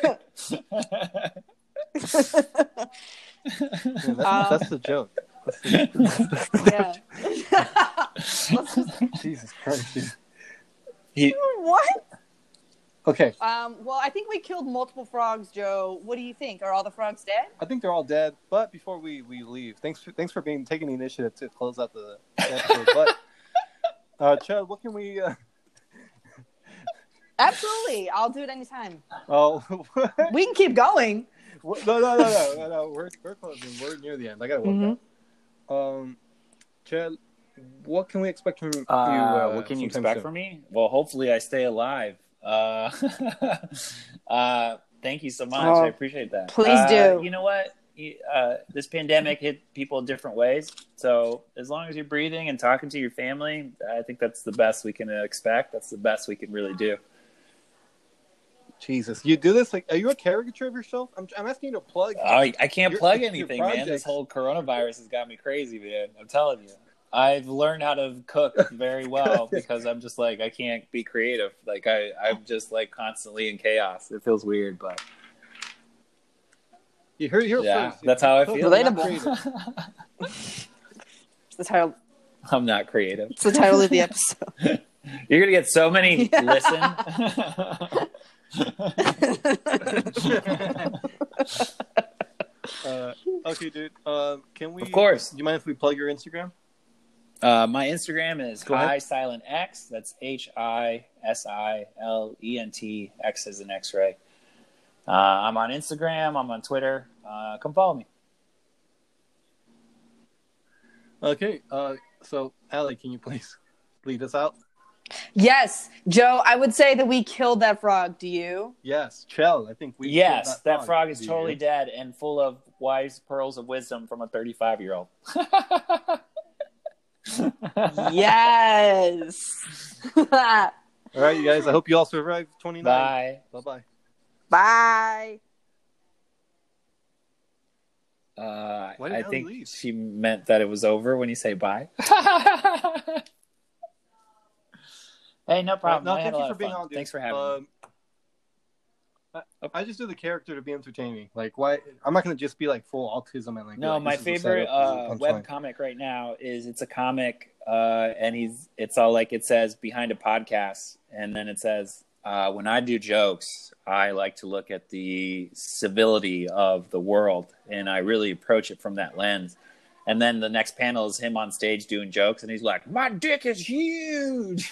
yeah, that's, Um, that's the joke. That's the, Yeah. Let's just- Jesus Christ. He, what? Okay, Um, well, I think we killed multiple frogs, Joe. What do you think? Are all the frogs dead? I think they're all dead. But before we, we leave, thanks for, thanks for being taking the initiative to close out the episode. But uh, Chad, what can we? Uh, Absolutely. I'll do it anytime. oh, We can keep going. no, no, no, no, no, no. We're we're closing. We're near the end. I gotta work Mhm. out. Um, Chad, what can we expect from you? uh, Uh, what can you sometime expect soon? from me? Well, hopefully I stay alive. Uh, uh, thank you so much. Oh, I appreciate that. please Uh, do. You know what? You- Uh, this pandemic hit people in different ways. So as long as you're breathing and talking to your family, I think that's the best we can expect. That's the best we can really do. Jesus, you do this like? Are you a caricature of yourself? I'm I'm asking you to plug. I, I can't Your- plug your anything, man. This projects. whole coronavirus has got me crazy, man. I'm telling you. I've learned how to cook very well because I'm just like, I can't be creative. Like, I, I'm just like constantly in chaos. It feels weird, but You heard it here yeah, first. that's how I Don't- feel. you're not Relatable. creative. It's the title. I'm not creative. It's the title of the episode. You're going to get so many listen. Uh, okay, dude. Uh, can we? Of course. Do you mind if we plug your Instagram? Uh, my Instagram is Go ahead. Hi Silent X. That's H I S I L E N T, X as an X-ray. Uh, I'm on Instagram. I'm on Twitter. Uh, come follow me. Okay. Uh, so Allie, can you please lead us out? Yes, Joe, I would say that we killed that frog. Do you? Yes, Chell. I think we. Yes, killed that frog is Do you? totally dead and full of wise pearls of wisdom from a thirty-five-year-old. Yes. All right, you guys. I hope you all survive twenty-nine. Bye. Bye. Bye. Bye. Uh, Why did I Ellie think leave? she meant that it was over when you say bye. Hey, no problem. No, I had thank a you lot for of being fun. on, dude. Thanks for having me. Um, I just do the character to be entertaining. Like, why? I'm not gonna just be like full autism and like. No, like, my this is a favorite setup, this is a uh, punchline. web comic right now is it's a comic, uh, and he's it's all like it says behind a podcast, and then it says uh, when I do jokes, I like to look at the civility of the world, and I really approach it from that lens. And then the next panel is him on stage doing jokes, and he's like, "My dick is huge."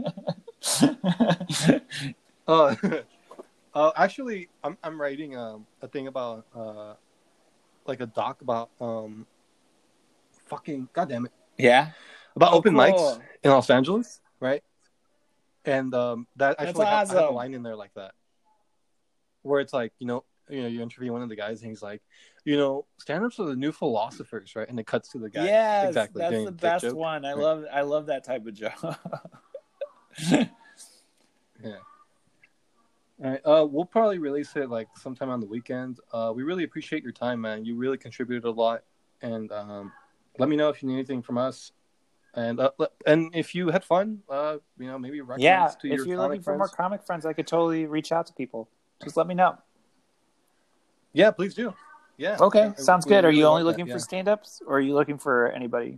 Uh, uh, actually, I'm I'm writing um, a thing about uh, like a doc about um, fucking goddamn it, Yeah, about Oh, open cool. mics in Los Angeles, right? And um, that That's actually ha- I have a awesome. line in there like that, where it's like you know you know you interview one of the guys and he's like, you know, stand-ups are the new philosophers, right? And it cuts to the guy. yes, exactly. that's doing the a dick best joke. one. I Right. love I love that type of joke. Yeah. All right. Uh, we'll probably release it like sometime on the weekend. Uh, we really appreciate your time, man. You really contributed a lot, and um, let me know if you need anything from us. And uh, le- and if you had fun, uh, you know, maybe recommend Yeah, us to if your you're comic looking for friends. more comic friends, I could totally reach out to people. Just let me know. Yeah, please do. Yeah. Okay, I- sounds we good. Are really you only want that, looking yeah. for stand-ups, or are you looking for anybody?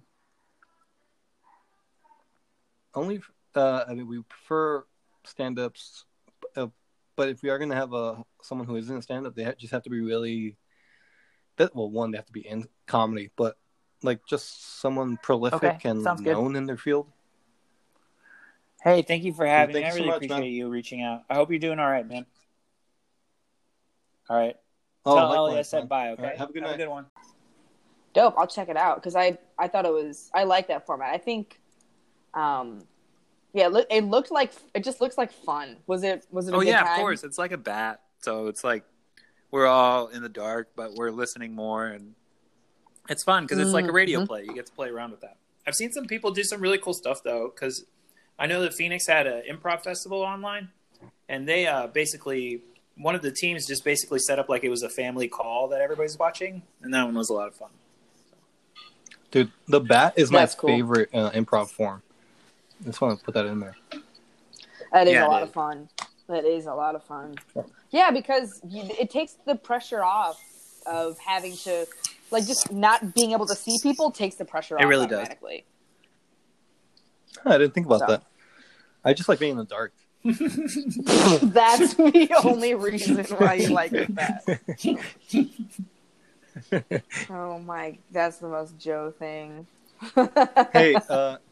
Only, uh, I mean, we prefer stand-ups, uh, but if we are going to have a someone who isn't a stand-up, they ha- just have to be really. That well, one, they have to be in comedy, but like just someone prolific Okay, and sounds good. known in their field. Hey, thank you for having Thank me. I you so really much, appreciate man. you reaching out. I hope you're doing all right, man. All right. Oh, Tell likewise, Ellie I said man. bye, All okay? right, have a good night. one. Dope. I'll check it out because I I thought it was I like that format. I think, um, yeah, it, loo- it looked like it just looks like fun. Was it was it? A Oh good yeah, time? of course. It's like a bat. So it's like we're all in the dark, but we're listening more, and it's fun because it's like a radio Mhm. play. You get to play around with that. I've seen some people do some really cool stuff though, because I know that Phoenix had an improv festival online, and they uh, basically one of the teams just basically set up like it was a family call that everybody's watching, and that one was a lot of fun. Dude, the bat is my That's cool. favorite uh, improv form. I just want to put that in there. That is Yeah, a lot it of is. fun. That is a lot of fun. Yeah, because you, it takes the pressure off of having to, like, just not being able to see people takes the pressure It off really does. automatically. I didn't think about So. that. I just like being in the dark. That's the only reason why you like it that. Oh my, that's the most Joe thing. Hey, uh,